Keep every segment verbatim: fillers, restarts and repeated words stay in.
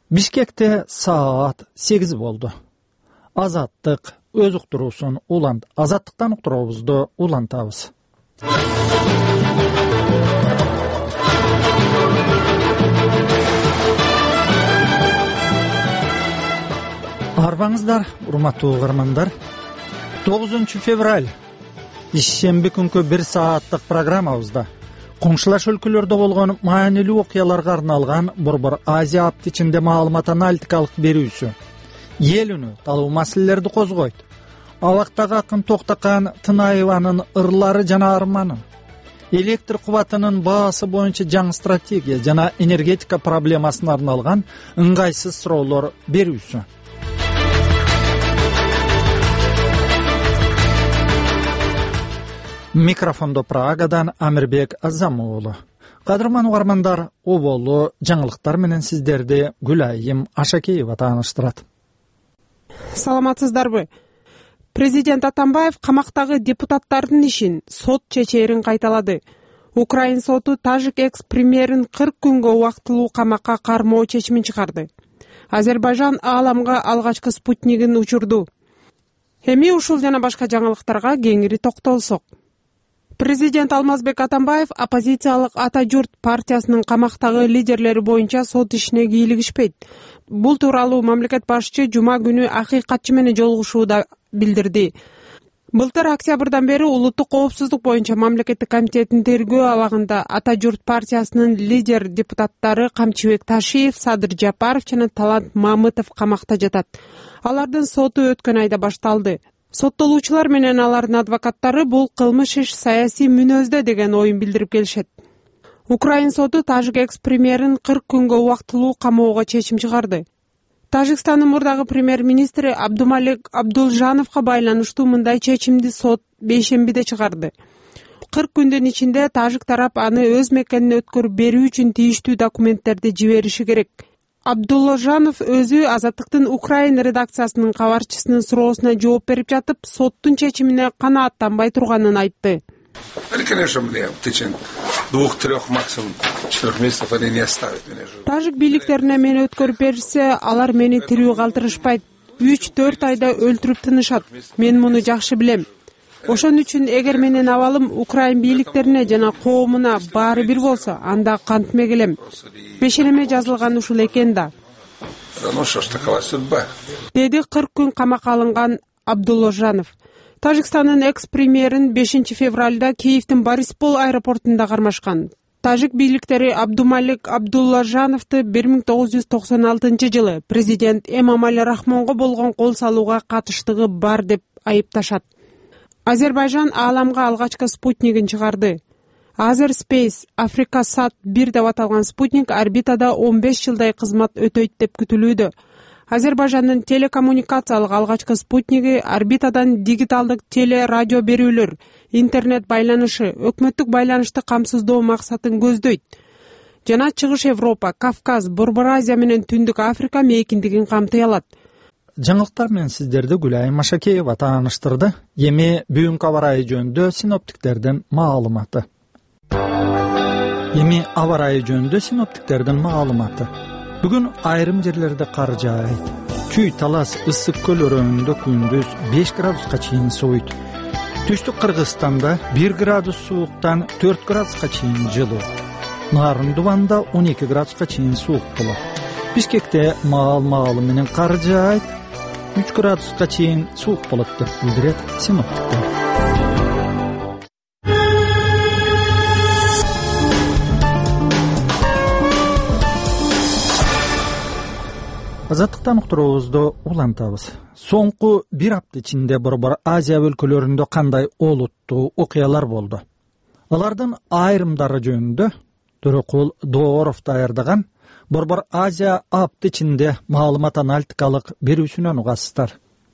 Bishkekte saat sekiz boldu. Azatlık öz uqturusun ulant. Azatlıktan uqturubuzdu ulantabız. Arvаңыздар, урматтуу угармандар. тогузунчу февраль ишемби күнкү bir сааттык программабызда коңшулаш өлкөлөрдө болгон маанилүү окуяларга арналган Борбор Азия апты ичинде маалымат аналитикалык берүүсү эл үнү талуу маселелерди козгойт. Абактагы Акын Токтакан Тынаеванын ырлары жана арманы, электр кубатынын баасы боюнча жаңы стратегия жана энергетика проблемасына арналган ыңгайсыз суроолор берүүсү. Микрофондо Прагадан Амирбек Азамуулу. Кадырман угармандар, оболу жаңылыктар менен сиздерди Гүлайым Ашакеева тааныштырат. Саламатсыздарбы? Президент Атамбаев камактагы депутаттардын ишин сот чечээрин кайталады. Украин соту Тажик экс-премьерин кырк күнгө убактылуу камакка кармоо чечимин чыгарды. Азербайжан ааламга алгачкы спутнигин учурду. Эми ушул жана башка жаңылыктарга кеңири токтолсок. Президент Алмазбек Атамбаев оппозициялык Ата журт партиясынын камактагы лидерлери боюнча сот ишине кийлигишпейт. Бул тууралуу мамлекет башчы жума күнү акыйкатчы менен жолугушууда билдирди. Былтыр октябрдан бери улуттук коопсуздук боюнча мамлекеттик комитеттин тергөө абагында Ата журт партиясынын лидер депутаттары Камчыбек Ташиев, Садыр Жапаров жана Талант Мамытов камакта жатат. Алардын соту өткөн айда башталды. Соттолуучулар менен алардын адвокаттары бул кылмыш иш саясий мүнөздө деген оюн билдирип келишет. Украин соту Тажик экс-премьерин кырк күнгө убактылуу камоого чечим чыгарды. Тажикстандын мурдагы премьер-министри Абдумалик Абдулжановго байланыштуу мындай чечимди сот бейшембиде чыгарды. кырк күндүн ичинде Тажик тарап аны өз мекенине өткөрүп берүү үчүн тийиштүү документтерди жибериши керек. Абдулжанов өзү Азаттыктын Украин редакциясынын кабарчысынын суроосуна жооп берип жатып, соттун чечимине канааттанбай турганын айтты. Тажик бийликтерине мени өткөрүп беришсе, алар мени тирүү калтырышпайт. үч төрт айда өлтүрүп тынышат. Мен муну жакшы билем. Ошон үчүн эгер менин абалым Украин бийликтерине жана коомуна баары бир болсо, анда кантме келем. Бешенеме жазылган ушул экен да. Деди кырк күн камакка алынган Абдулжанов. Тажикстандын экс-премьерин бешинчи февралда Киевдин Бориспол аэропортунда кармашкан. Тажик бийликтери Абдумалик Абдулжановду бир миң тогуз жүз токсон алтынчы жылы президент Эмомали Рахмонго болгон кол салууга катыштыгы бар деп айыпташат. Азербайжан ааламга алгачкы спутнигин чыгарды. Азерспейс Африка Сат бир деп аталган спутник орбитада он беш жылдай кызмат өтөйт деп күтүлүүдө. Азербайжандын телекоммуникациялык алгачкы спутниги орбитадан дигиталдык теле-радио берүүлөр, интернет байланышы, өкмөттүк байланышты камсыздоо максатын көздөйт. Жана Чыгыш Европа, Кавказ, Борбор Азия менен Түндүк Африка мейкиндигин камтый алат. Жаңылыктар менен сиздерди Гүлайым Ашакеева тааныштырды. Эми бүгүнкү аба ырайы жөнүндө синоптиктердин маалыматы. Эми аба ырайы жөнүндө синоптиктердин маалыматы. Бүгүн айрым жерлерде кар жаайт. Күй талас ысык көл өрөөнүндө күндүз беш градуска чейин сууйт. Түштүк Кыргызстанда бир градус сууктан төрт градуска чейин жылуу. Нарындубанда он эки градуска чейин суук болот. Бишкекте маал-маалы менен кар жаайт. үч градуска чейин суук болот деп билдирет синоптиктер. Азаттыктан уктуруубузду улантабыз. Соңку бир апта ичинде Борбор Азия өлкөлөрүндө кандай олуттуу окуялар болду? Алардын айрымдары жөнүндө Төрөкул Дооров даярдаган Борбор Азия апты ичинде маалымат аналитикалык берүүсүнөн угасыздар.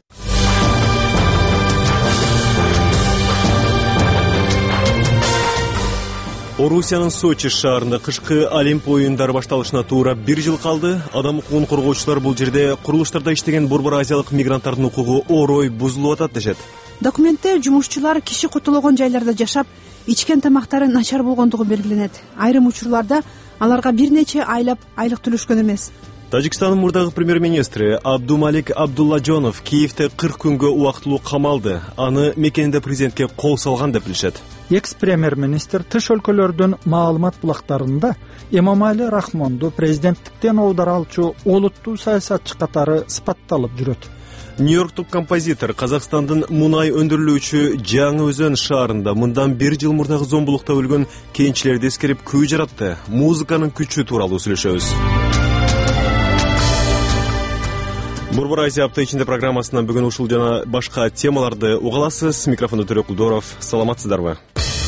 Орусиянын Сочи шаарында кышкы Олимп оюндары башталышына туура бир жыл калды. Адам укугун коргоочулар бул жерде курулуштарда иштеген борбор азиялык мигранттардын укугу орой бузулуп атат дешет. Документте жумушчулар киши кутулган жайларда жашап, ичкен тамактары начар болгондугу белгиленет. Айрым учурларда аларга бир нече айлап айлык төлөшкөн эмес. Тажикстанын мурдагы премьер-министри Абдумалик Абдуллажонов Киевте кырк күнгө убактылуу камалды. Аны мекенинде президентке кол салган деп билишет. Экс-премьер-министр тыш өлкөлөрдүн маалымат булактарында Эмомали Рахмонду президенттиктен оодара алчу олуттуу саясатчы катары сыпатталып жүрөт. Нью-Йорктук композитор Казакстандын мунай өндүрүлүүчү Жаңы Өзөн шаарында мындан бир жыл мурдагы зомбулукта өлгөн кенчилерди эскерип күй жаратты. Музыканын күчү тууралуу сүйлөшөбүз. Борбор Азия апта ичинде программасынан бүгүн ушул жана башка темаларды угаласыз. Микрофонду Төрөк Кулдоров. Саламатсыздарбы?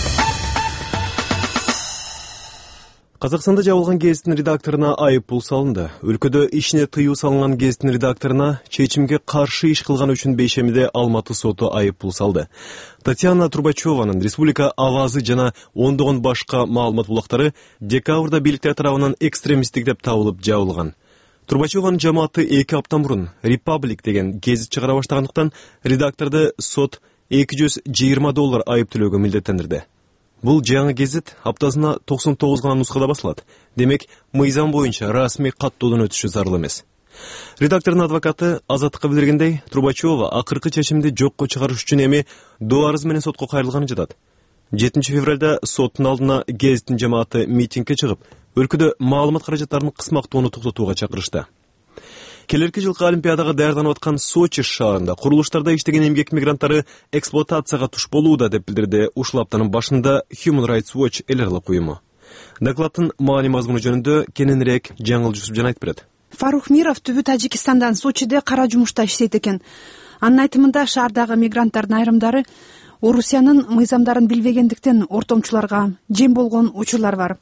Казакстанда жабылган гезиттин редакторуна айып пул салынды. Өлкөдө ишине тыюу салынган гезиттин редакторуна чечимге каршы иш кылган үчүн Бейшемиде Алматы соту айып пул салды. Татьяна Трубачеванын Республика Авазы жана ондогон башка маалымат булактары декабрда бийликтер тарабынан экстремисттик деп табылып жабылган. Трубачеванын жамааты эки апта мурун Republic деген гезит чыгара баштагандыктан редакторду сот эки жүз жыйырма доллар айып төлөөгө милдеттендирди. Бул жаңы гезит аптасына токсон тогуз гана нускада басылат. Демек, мыйзам боюнча расмий каттоодон өтүшү зарыл эмес. Редактордун адвокаты Азаттыкка билдиргендей, Трубачева акыркы чечимди жокко чыгарыш үчүн эми доо арыз менен сотко кайрылганын жатат. жетинчи февралда соттун алдына гезиттин жамааты митингге чыгып, өлкөдө маалымат каражаттарын кысмактоону токтотууга чакырышты. Келерки жылкы Олимпиадага даярданып аткан Сочи шаарында курулуштарда иштеген эмгек мигранттары эксплуатацияга туш болууда деп билдирди ушул аптанын башында Human Rights Watch эл аралык уюму. Докладтын маани мазмуну жөнүндө кененирээк Жаңыл Жусупжан айтып берет. Фарух Миров түбү Тажикстандан Сочиде кара жумушта иштейт экен. Анын айтымында шаардагы мигранттардын айрымдары Орусиянын мыйзамдарын билбегендиктен ортомчуларга жем болгон учурлар бар.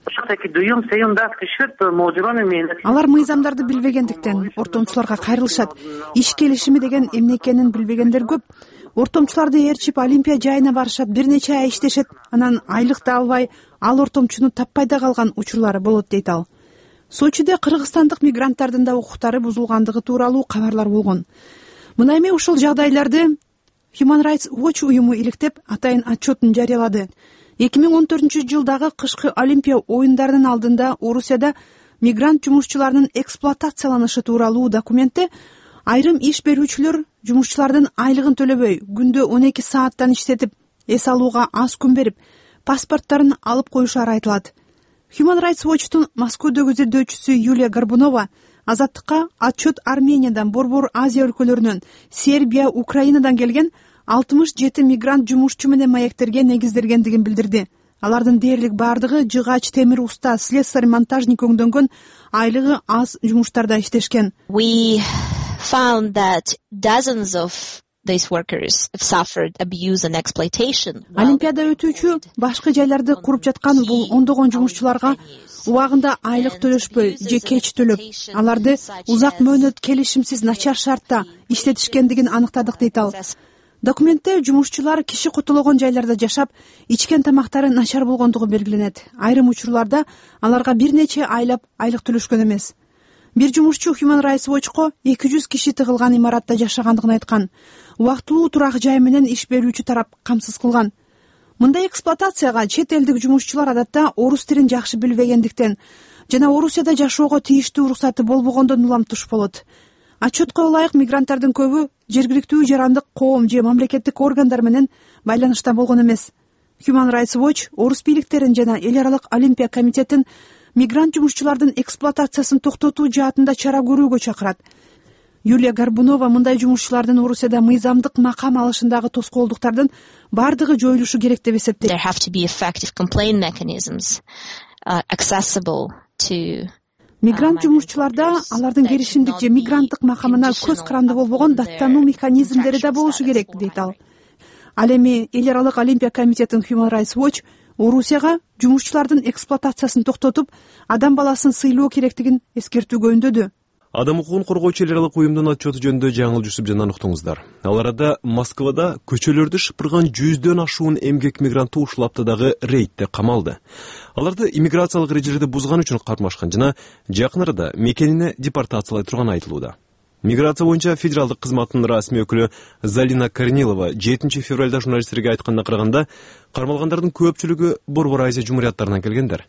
Алар мыйзамдарды билбегендиктен ортомчуларга кайрылышат. Иш келишими деген эмне экенин билбегендер көп. Ортомчуларды ээрчип Олимпия жайына барышат, бир нече ай иштешет, анан айлыкты албай, ал ортомчуну таппай да калган учурлары болот дейт ал. Сочиде кыргызстандык мигранттардын да укуктары бузулгандыгы тууралуу кабарлар болгон. Мына эми ушул жагдайларды Human Rights Watch уюму иликтеп, атайын отчетун жарыялады. эки миң он төртүнчү жылдагы кышкы Олимпия оюндарынын алдында Орусияда мигрант жумушчуларынын эксплуатацияланышы тууралуу документте айрым иш берүүчүлөр жумушчулардын айлыгын төлөбөй, күндө он эки сааттан иштетип, эс алууга аз күн берип, паспорттарын алып коюшары айтылат. Human Rights Watch'тун Москвадагы зерттөөчүсү Юлия Горбунова Азаттыкка отчет Армениядан, Борбор Азия өлкөлөрүнөн, Сербия, Украинадан келген алтымыш жети мигрант жумушчу менен маектерге негизделгендигин билдирди. Алардын дээрлик бардыгы жыгач, темир уста, слесарь, монтажник өңдөнгөн, айлыгы аз жумуштарда иштешкен. We found that dozens of these workers have suffered abuse and exploitation. Олимпиада өтүүчү башкы жайларды куруп жаткан бул ондогон жумушчуларга убагында айлык төлөшпөй же кеч төлөп, аларды узак мөөнөт келишимсиз начар шартта иштетишкендигин аныктадык дейт ал. Документте жумушчулар киши кутулган жайларда жашап, ичкен тамактары начар болгондугу белгиленет. Айрым учурларда аларга бир нече айлап айлык төлөшкөн эмес. Бир жумушчу Human Rights Watch'ко эки жүз киши тыгылган имаратта жашагандыгын айткан. Убактылуу турак жай менен иш берүүчү тарап камсыз кылган. Мындай эксплуатацияга чет элдик жумушчулар адатта орус тилин жакшы билбегендиктен жана Орусияда жашоого тийиштүү уруксаты болбогондон улам туш болот. Отчетко ылайык мигранттардын көбү жергиликтүү жарандык коом же мамлекеттик органдар менен байланышта болгон эмес. Human Rights Watch орус бийликтерин жана эл аралык Олимпия комитетин мигрант жумушчулардын эксплуатациясын токтотуу жаатында чара көрүүгө чакырат. Юлия Горбунова мындай жумушчулардын Орусияда мыйзамдык макам алышындагы тоскоолдуктардын бардыгы жоюлушу керек деп эсептейт. There have to be effective complaint mechanisms uh, accessible to Мигрант жумушчуларда алардын келишимдик же мигранттык макамына көз каранды болбогон даттануу механизмдери да болушу керек дейт ал. Ал эми эл аралык Олимпия комитетин Human Rights Watch Орусияга жумушчулардын эксплуатациясын токтотуп, адам баласын сыйлоо керектигин эскертүүгө үндөдү. Адам укугун коргоочу эл аралык уюмдун отчету жөнүндө Жаңыл Жусупжандан уктуңуздар. Ал арада Москвада көчөлөрдү шыпырган жүздөн ашуун эмгек мигранты ушул аптадагы рейдте камалды. Аларды иммиграциялык эрежелерди бузган үчүн кармашкан жана жакын арада мекенине депортациялай турганы айтылууда. Миграция боюнча федералдык кызматтын расмий өкүлү Залина Корнилова жетинчи февралда журналисттерге айтканына караганда, кармалгандардын көпчүлүгү Борбор Азия жумурияттарынан келгендер.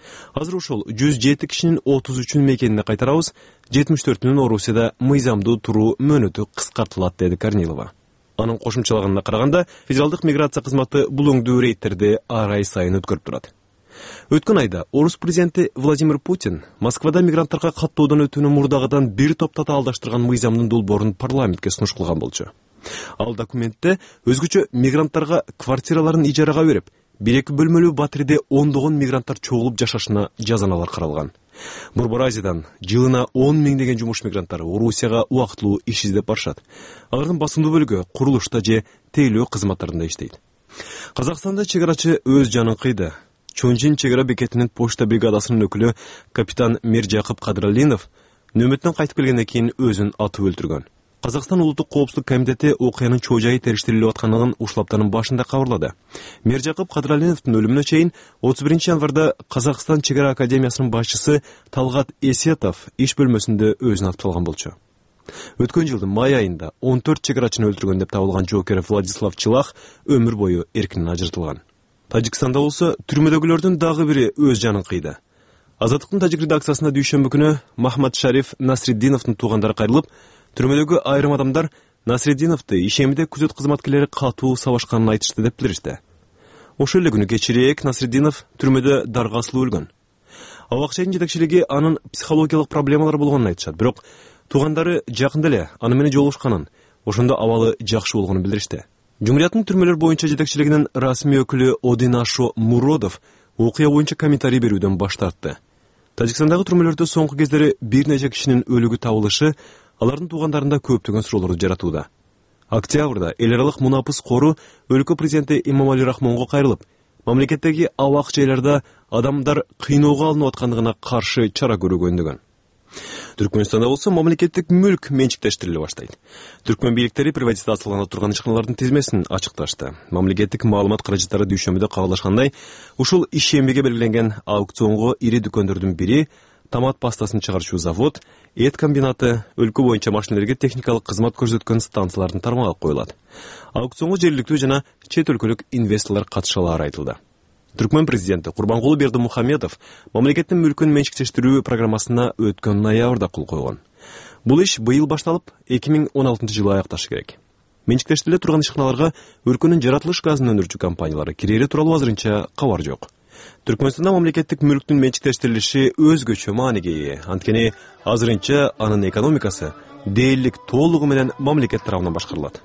Азыр ошол жүз жети кишинин отуз үчүн мекенине кайтарабыз, жетимиш төртүнүн Орусияда мыйзамдуу туруу мөөнөтү кыскартылат, деди Корнилова. Анын кошумчалаганына караганда, федералдык миграция кызматы бул өңдүү рейдтерди ар ай сайын өткөрүп турат. Өткөн айда Орус президенти Владимир Путин Москвада мигранттарга каттоодон өтүүнү мурдагыдан бир топтата алдаштырган мыйзамдын долбоорун парламентке сунуш кылган болчу. Ал документте өзгөчө мигранттарга квартираларын ижарага берип, бир-эки бөлмөлүү батирде ондогон мигранттар чогулуп жашашына жазаналар каралган. Борбор Азиядан жылына он миңдеген жумуш мигранттары Орусияга убактылуу иш издеп барышат. Алардын басымдуу бөлүгү курулушта же тейлөө кызматтарында иштейт. Казакстанда чегарачы өз жанын кыйды. Чонжин чегара бекетинин почта бригадасынын өкүлү капитан Миржакып Кадралинов нөмөттөн кайтып келгенден кийин өзүн атып өлтүргөн. Казакстан улуттук коопсуздук комитети окуянын чоо жайы териштирилип атканын ушул аптанын башында кабарлады. Миржакып Кадралиновдун өлүмүнө чейин отуз биринчи январда Казакстан чегара академиясынын башчысы Талгат Эсетов иш бөлмөсүндө өзүн атып салган болчу. Өткөн жылдын май айында он төрт чегарачыны өлтүргөн деп табылган жоокер Владислав Чилах өмүр бою эркинен ажыртылган. Тажикстанда болсо түрмөдөгүлөрдүн дагы бири өз жанын кыйды. Азаттыктын тажик редакциясына дүйшөмбү күнү Махмад Шариф Насриддиновдун туугандары кайрылып, түрмөдөгү айрым адамдар Насриддиновду ишемде күзөт кызматкерлери катуу сабашканын айтышты деп билдиришти. Ошол эле күнү кечирээк Насриддинов түрмөдө дарга асылып өлгөн. Абакчанын жетекчилиги анын психологиялык проблемалары болгонун айтышат, бирок туугандары жакында эле аны менен жолугушканын, ошондо абалы жакшы болгонун билдиришти. Жумурияттын түрмөлөр боюнча жетекчилигинин расмий өкүлү Одинашо Муродов окуя боюнча комментарий берүүдөн баш тартты. Тажикстандагы түрмөлөрдө соңку кездери бир нече кишинин өлүгү табылышы алардын туугандарында көптөгөн суроолорду жаратууда. Октябрда эл аралык мунапыс кору өлкө президенти Эмомали Рахмонго кайрылып, мамлекеттеги абак жайларда адамдар кыйноого алынып аткандыгына каршы чара көрүүгө үндөгөн. Түркмөнстанда болсо мамлекеттик мүлк менчиктештириле баштайт. Түркмөн бийликтери приватизациялана турган ишканалардын тизмесин ачыкташты. Мамлекеттик маалымат каражаттары дүйшөмбүдө кабарлашкандай, ушул ишембиге белгиленген аукционго ири дүкөндөрдүн бири томат пастасын чыгарчу завод, эт комбинаты, өлкө боюнча машинелерге техникалык кызмат көрсөткөн станциялардын тармагы коюлат. Аукционго жергиликтүү жана чет өлкөлүк инвесторлор катышалары айтылды. Түркмөн президенти Курбангулы Бердимухамедов мамлекеттин мүлкүн менчиктештирүү программасына өткөн ноябрда кол койгон. Бул иш быйыл башталып, эки миң он алтынчы жылы аякташы керек. Менчиктештириле турган ишканаларга өлкөнүн жаратылыш газын өндүрүүчү компаниялары кирери тууралуу азырынча кабар жок. Түркмөнстанда мамлекеттик мүлктүн менчиктештирилиши өзгөчө мааниге ээ. Анткени азырынча анын экономикасы дээрлик толугу менен мамлекет тарабынан башкарылат.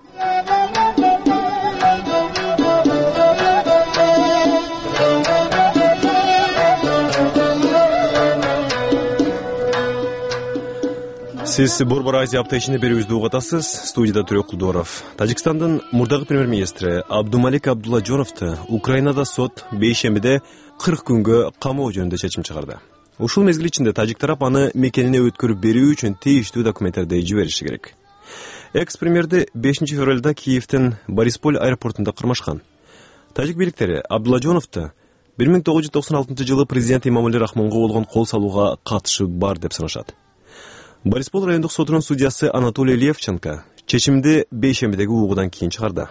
Сиз Борбор Азия апта ичинде берүүбүздү угатасыз. Студияда Түрөк Кулдоров. Тажикстандын мурдагы премьер-министри Абдумалик Абдуллажоновду Украинада сот бейшембиде кырк күнгө камоо жөнүндө чечим чыгарды. Ушул мезгил ичинде тажик тарап аны мекенине өткөрүп берүү үчүн тийиштүү документтерди жибериши керек. Экс-премьерди бешинчи февралда Киевдин Борисполь аэропортунда кырмашкан. Тажик бийликтери Абдуллажоновду бир миң тогуз жүз токсон алтынчы жылы президент Эмомали Рахмонго болгон кол салууга катышы бар деп санашат. Борисполь райондук сотунун судьясы Анатолий Левченко чечимди бейшембидеги угуудан кийин чыгарды.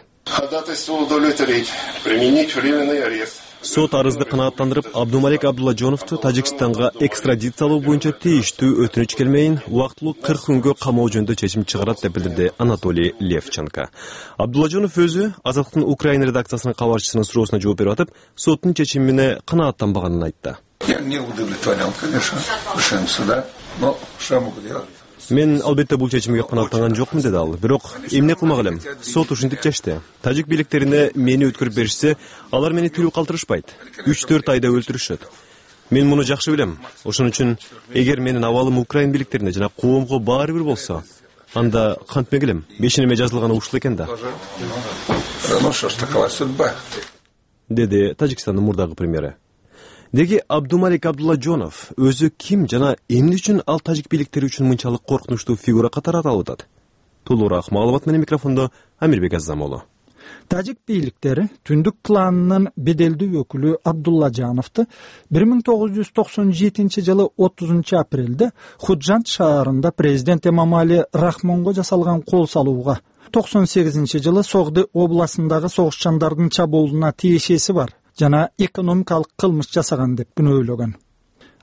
Сот арызды канааттандырып, Абдумалик Абдуллажоновду Тажикстанга экстрадициялоо боюнча тийиштүү өтүнүч келмейин убактылуу кырк күнгө камоо жөнүндө чечим чыгарат деп билдирди Анатолий Левченко. Абдуллажонов өзү Азаттыктын Украина редакциясынын кабарчысынын суроосуна жооп берип атып, соттун чечимине канааттанбаганын айтты. Я не удовлетворял, конечно, решением суда, но что я могу делать? Мен албетте бул чечимге канааттанган жокмун, деди ал. Бирок эмне кылмак элем? Сот ушинтип чечти. Тажик бийликтерине мени өткөрүп беришсе, алар мени тирүү калтырышпайт. үч төрт айда өлтүрүшөт. Мен муну жакшы билем. Ошон үчүн эгер менин абалым Украин бийликтерине жана коомго баары бир болсо, анда кантмек элем? Бешиниме жазылганы ушул экен да. Ну что ж, такова судьба. Деди Тажикстандын мурдагы премьери. Деги Абдумалик Абдуллажонов өзү ким жана эмне үчүн ал тажик бийликтери үчүн мынчалык коркунучтуу фигура катары аталып атат? Толугураак маалымат менен микрофондо Амирбек Азамолу. Тажик бийликтери Түндүк кланынын беделдүү өкүлү Абдуллажановду бир миң тогуз жүз токсон жетинчи жылы отузунчу апрелде Худжанд шаарында президент Эмомали Рахмонго жасалган кол салууга, токсон сегизинчи жылы Согды областындагы согушчандардын чабуулуна тиешеси бар жана экономикалык кылмыш жасаган деп күнөөлөгөн.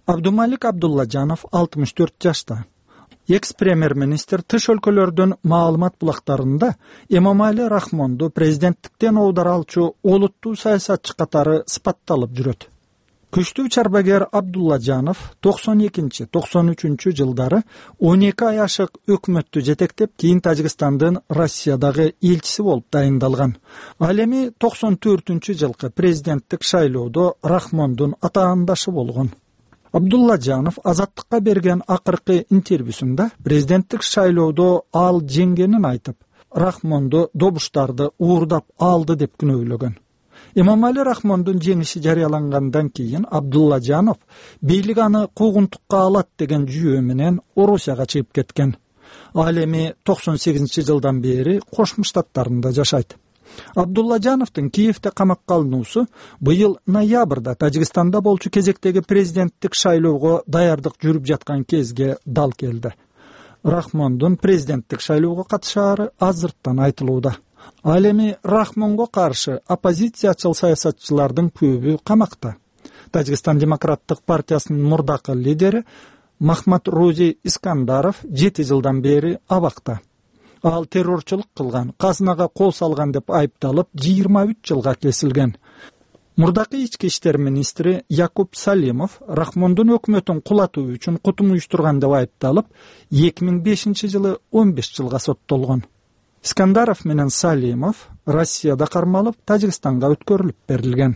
Абдумалик Абдуллажанов алтымыш төрт жашта. Экс-премьер-министр тыш өлкөлөрдүн маалымат булактарында Эмомали Рахмонду президенттиктен оодара алчу олуттуу саясатчы катары сыпатталып жүрөт. Күчтүү чарбагер Абдуллажанов токсон экинчи токсон үчүнчү жылдары он эки ай ашык өкмөттү жетектеп, кийин Тажикстандын Россиядагы элчиси болуп дайындалган. Ал эми токсон төртүнчү жылкы президенттик шайлоодо Рахмондун атаандашы болгон. Абдуллажанов Азаттыкка берген акыркы интервьюсунда президенттик шайлоодо ал жеңгенин айтып, Рахмонду добуштарды уурдап алды деп күнөөлөгөн. Эмомали Рахмондун жеңиши жарыялангандан кийин Абдуллажанов бийлик аны куугунтукка алат деген жүйө менен Орусияга чыгып кеткен. Ал эми токсон сегизинчи жылдан бери Кошмо Штаттарында жашайт. Абдуллажановдун Киевде камакка алынуусу быйыл ноябрда Тажикстанда болчу кезектеги президенттик шайлоого даярдык жүрүп жаткан кезге дал келди. Рахмондун президенттик шайлоого катышаары азырттан айтылууда. Ал эми Рахмонго каршы оппозициячыл саясатчылардын көбү камакта. Тажикстан демократтык партиясынын мурдакы лидери Махмад Рузи Искандаров жети жылдан бери абакта. Ал террорчулук кылган, казынага кол салган деп айыпталып, жыйырма үч жылга кесилген. Мурдакы ички иштер министри Якуб Салимов Рахмондун өкмөтүн кулатуу үчүн кутум уюштурган деп айыпталып, эки миң бешинчи жылы он беш жылга соттолгон. Искандаров менен Салимов Россияда кармалып, Тажикстанга өткөрүлүп берилген.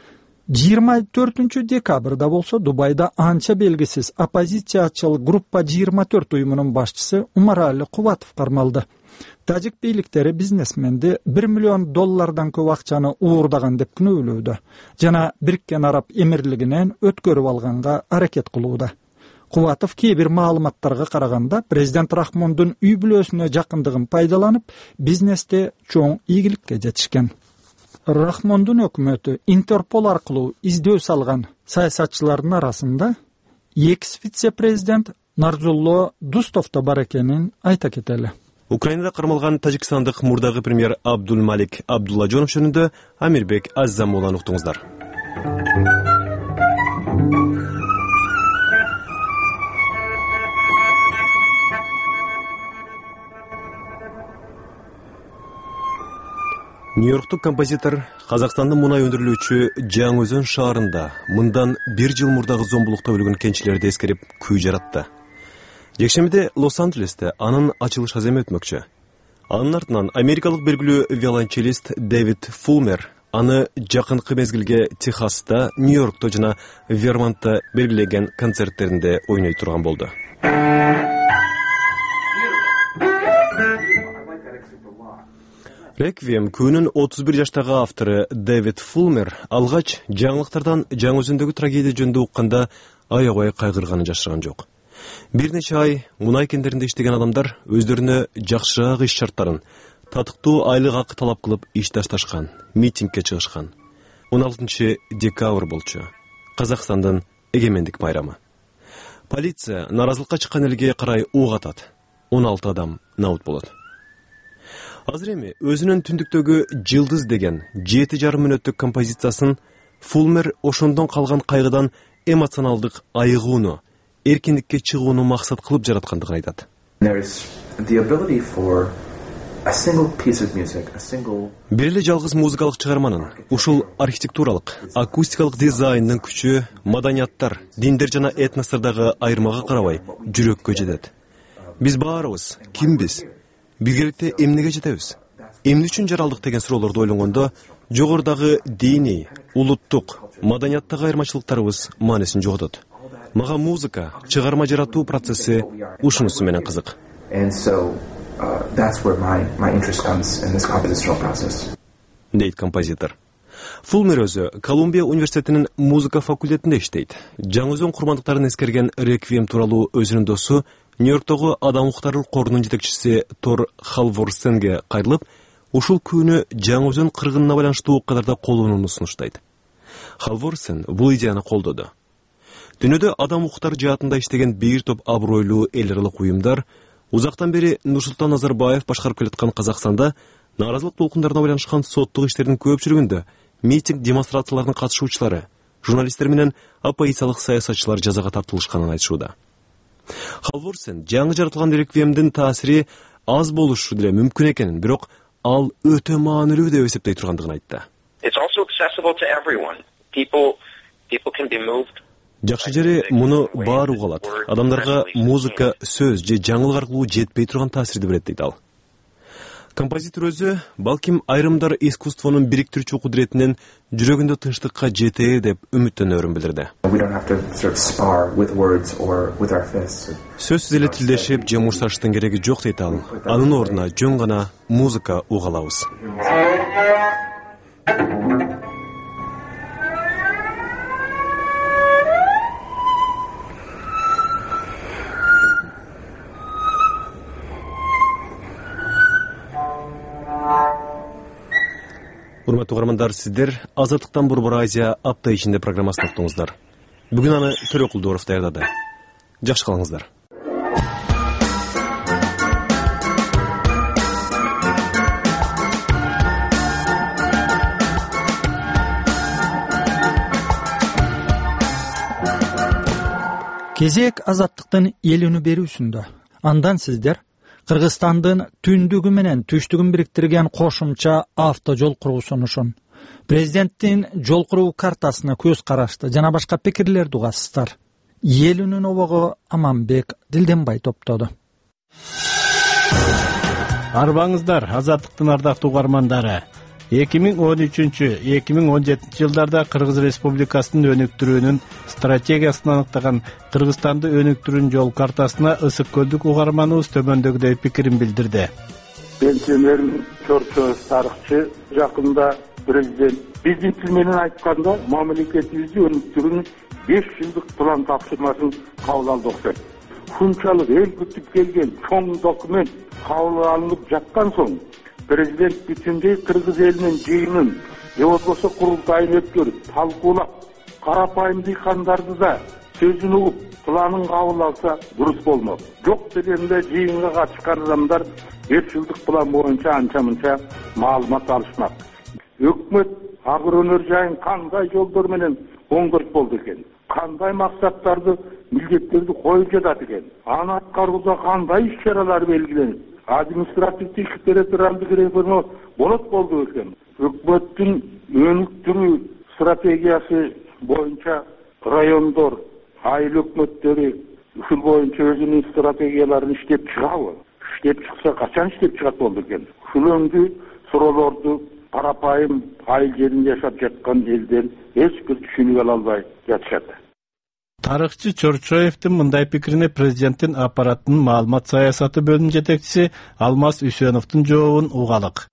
жыйырма төртүнчү декабрда болсо Дубайда анча белгисиз оппозициячыл группа жыйырма төрт уюмунун башчысы Умарали Кубатов кармалды. Тажик бийликтери бизнесменди бир миллион доллардан көп акчаны уурдаган деп күнөөлөөдө жана Бириккен Араб Эмирлигинен өткөрүп алганга аракет кылууда. Кубатов кээ бир маалыматтарга караганда президент Рахмондун үй бүлөсүнө жакындыгын пайдаланып, бизнесте чоң ийгиликке жетишкен. Рахмондун өкмөтү Интерпол аркылуу издөө салган саясатчылардын арасында экс вице-президент Нарзулло Дустов да бар экенин айта кетели. Украинада кармалган тажикстандык мурдагы премьер Абдулмалик Абдуллажанов жөнүндө Амирбек Аззамулланы уктуңуздар. Нью-Йорктук композитор Казакстандын мунай өндүрүлүүчү Жаңыөзөн шаарында мындан бир жыл мурдагы зомбулукта өлгөн кенчилерди эскерип күй жаратты. Жекшемиде Лос-Анджелесте анын ачылыш аземи өтмөкчү. Анын артынан америкалык белгилүү виолончелист Дэвид Фулмер аны жакынкы мезгилге Техаста, Нью-Йоркто жана Вермонтта белгилеген концерттеринде ойной турган болду. Реквием күнүн отуз бир жаштагы автору Дэвид Фулмер алгач жаңылыктардан Жаңыөзөндөгү трагедия жөнүндө укканда аябай кайгырганын жашырган жок. Бир нече ай мунай кендеринде иштеген адамдар өздөрүнө жакшыраак иш шарттарын, татыктуу айлык акы талап кылып иш ташташкан, митингге чыгышкан. он алтынчы декабрь болчу. Казакстандын эгемендик байрамы. Полиция наразылыкка чыккан элге карай ок атат. он алты адам наут болот. Азыр эми өзүнүн түндүктөгү Жылдыз деген жети жарым мүнөттүк композициясын Фулмер ошондон калган кайгыдан эмоционалдык айыгууну, эркиндикке чыгууну максат кылып жараткандыгын айтат. Бир эле жалгыз музыкалык чыгарманын ушул архитектуралык, акустикалык дизайндын күчү маданияттар, диндер жана этностордогу айырмага карабай жүрөккө жетет. Биз баарыбыз кимбиз? Биргеликте эмнеге жетебиз? Эмне үчүн жаралдык деген суроолорду ойлонгондо жогорудагы диний, улуттук, маданияттагы айырмачылыктарыбыз маанисин жоготот. Мага музыка, чыгарма жаратуу процесси ушунусу менен кызык. Дейт композитор. Фулмер өзү Колумбия университетинин музыка факультетинде иштейт. Жаңыөзөн курмандыктарын эскерген реквием тууралуу өзүнүн досу Нью-Йорктогу адам укуктары корунун жетекчиси Тор Халворсенге кайрылып, ушул күнү Жаңыөзөн кыргынына байланыштуу кадарда колдонууну сунуштайт. Халворсен бул идеяны колдоду. Дүйнөдө адам укуктары жаатында иштеген бир топ абройлуу эл аралык уюмдар узактан бери Нурсултан Назарбаев башкарып келаткан Казакстанда нааразылык толкундарына байланышкан соттук иштердин көпчүлүгүндө митинг демонстрацияларынын катышуучулары, журналисттер менен оппозициялык саясатчылар жазага тартылышканын айтышууда. Халворсен жаңы жаратылган реквиемдин таасири аз болушу деле мүмкүн экенин, бирок ал өтө маанилүү деп эсептей тургандыгын айтты. Жакшы жери муну баары угалат. Адамдарга музыка, сөз же жаңылык аркылуу жетпей турган таасирди берет дейт ал. Композитор өзү балким айрымдар искусствонун бириктирүүчү кудуретинен жүрөгүндө тынчтыкка жетее деп үмүттөнөрүн билдирди. Сөзсүз эле тилдешип же мурсаштын кереги жок дейт ал. Анын ордуна жөн гана музыка угалабыз. Урматтуу угармандар, сиздер Азаттыктан Борбор Азия апта ичинде программасын уктуңуздар. Бүгүн аны Төрөкулдууров даярдады. Жакшы калыңыздар. Кезек Азаттыктын эл үнү берүүсүндө. Андан сиздер Кыргызстандын түндүгү менен түштүгүн бириктирген кошумча автожол кургузулушун, президенттин жол куруу картасына көз карашты жана башка пикирлерди угасыздар. Эл үнүнүн обогу Аманбек Дилденбай топтоду. Арбаңыздар, Азаттыктын ардактуу угармандары. эки миң он үчүнчү — эки миң он жетинчи жылдарда Кыргыз Республикасынын өнүктүрүүнүн стратегиясын аныктаган Кыргызстанды өнүктүрүүнүн жол картасына ысык көлдүк угарманыбыз төмөндөгүдөй пикирин билдирди. Пенсионерин Чорчоев тарыхчы жакында президент биздин тил менен айтканда мамлекетибизди өнүктүрүүнүн беш жылдык план тапшырмасын кабыл алды окшойт. Ушунчалык эл күтүп келген чоң документ кабыл алынып жаткан соң президент бүтүндөй кыргыз элинин жыйынын же болбосо курултайын өткөрүп, талкуулап, карапайым дыйкандарды да сөзүн угуп, планын кабыл алса дурус болмок. Жок дегенде жыйынга катышкан адамдар беш жылдык план боюнча анча-мынча маалымат алышмак. Өкмөт агыр өнөр жайын кандай жолдор менен оңдойт болду экен, кандай максаттарды, милдеттерди коюп жатат экен, аны аткарууда кандай иш-чаралар белгиленип, административдик территориалдык реформа болот болду экен. Өкмөттүн өнүктүрүү стратегиясы боюнча райондор, айыл өкмөттөрү ушул боюнча өзүнүн стратегияларын иштеп чыгабы? Иштеп чыкса качан иштеп чыгат болду экен? Ушул өңдүү суроолорду карапайым айыл жеринде жашап жаткан элдер эч бир түшүнүп ала албай жатышат. Тарыхчы Чорчоевдин мындай пикирине президенттин аппараттын маалымат саясаты бөлүм жетекчиси Алмаз Үсеновдун жообун угалык.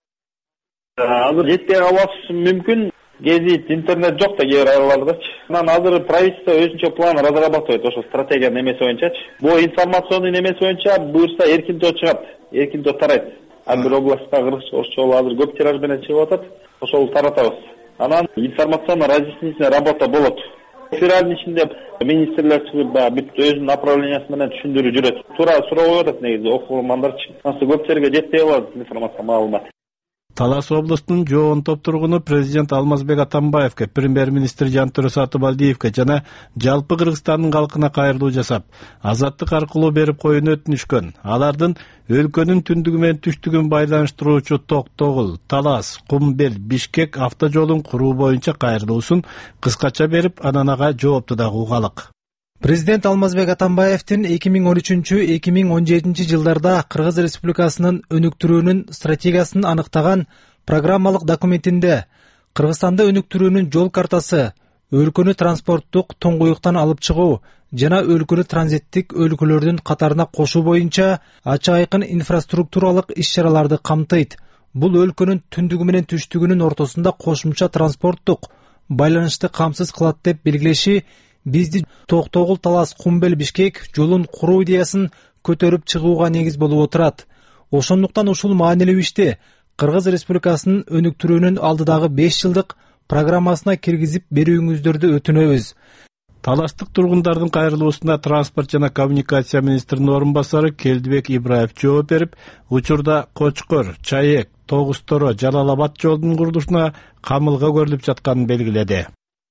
Азыр жетпей калышы мүмкүн. Гезит, интернет жок да кээ бир айылlardачы. Анан азыр правительство өзүнчө план разрабатывает ошо стратегиянын эмеси боюнчачы. Бул информационный эмеси боюнча буюрса эркинтөө чыгат, эркинтөө тарайт. Ар бир областка кыргызча, орусча азыр көп тираж менен чыгып атат. Ошол таратабыз. Анан информационно разъяснительный работа болот. Федералдын ичинде министрлер чыгып, бүт өзүнүн направлениясы менен түшүндүрүп жүрөт. Туура суроо коюп атат негизи окугандарчы. Анысы көп жерге жетпей калат информация маалымат. Талас областынын жоон топ тургуну президент Алмазбек Атамбаевке, премьер-министр Жантөрө Сатыбалдиевке жана жалпы Кыргызстандын калкына кайрылуу жасап, азаттык аркылуу берип коюуну өтүнүшкөн. Алардын өлкөнүн түндүгү менен түштүгүн байланыштыруучу Токтогул, Талас, Кумбел, Бишкек автожолун куруу боюнча кайрылуусун кыскача берип, анан ага жоопту дагы угалык. Президент Алмазбек Атамбаевдин эки миң он үчүнчү — эки миң он жетинчи жылдарда Кыргыз Республикасынын өнүктүрүүнүн стратегиясын аныктаган программалык документинде Кыргызстанды өнүктүрүүнүн жол картасы, өлкөнү транспорттук туңгуюктан алып чыгуу жана өлкөнү транзиттик өлкөлөрдүн катарына кошуу боюнча ачык айкын инфраструктуралык иш-чараларды камтыйт. Бул өлкөнүн түндүгү менен түштүгүнүн ортосунда кошумча транспорттук байланышты камсыз кылат деп белгилеши бизди Токтогул, Талас, Кумбел, Бишкек жолун куруу идеясын көтөрүп чыгууга негиз болуп отурат. Ошондуктан ушул маанилүү ишти Кыргыз Республикасынын өнүктүрүүнүн алдыдагы беш жылдык программасына киргизип берүүңүздөрдү өтүнөбүз. Талаштык тургундардын кайрылуусуна транспорт жана коммуникация министринин орун басары Келдибек Ибраев жооп берип, учурда Кочкор, Чаек, Тогуз Торо, Жалал Абад жолунун курулушуна камылга көрүлүп жатканын белгиледи.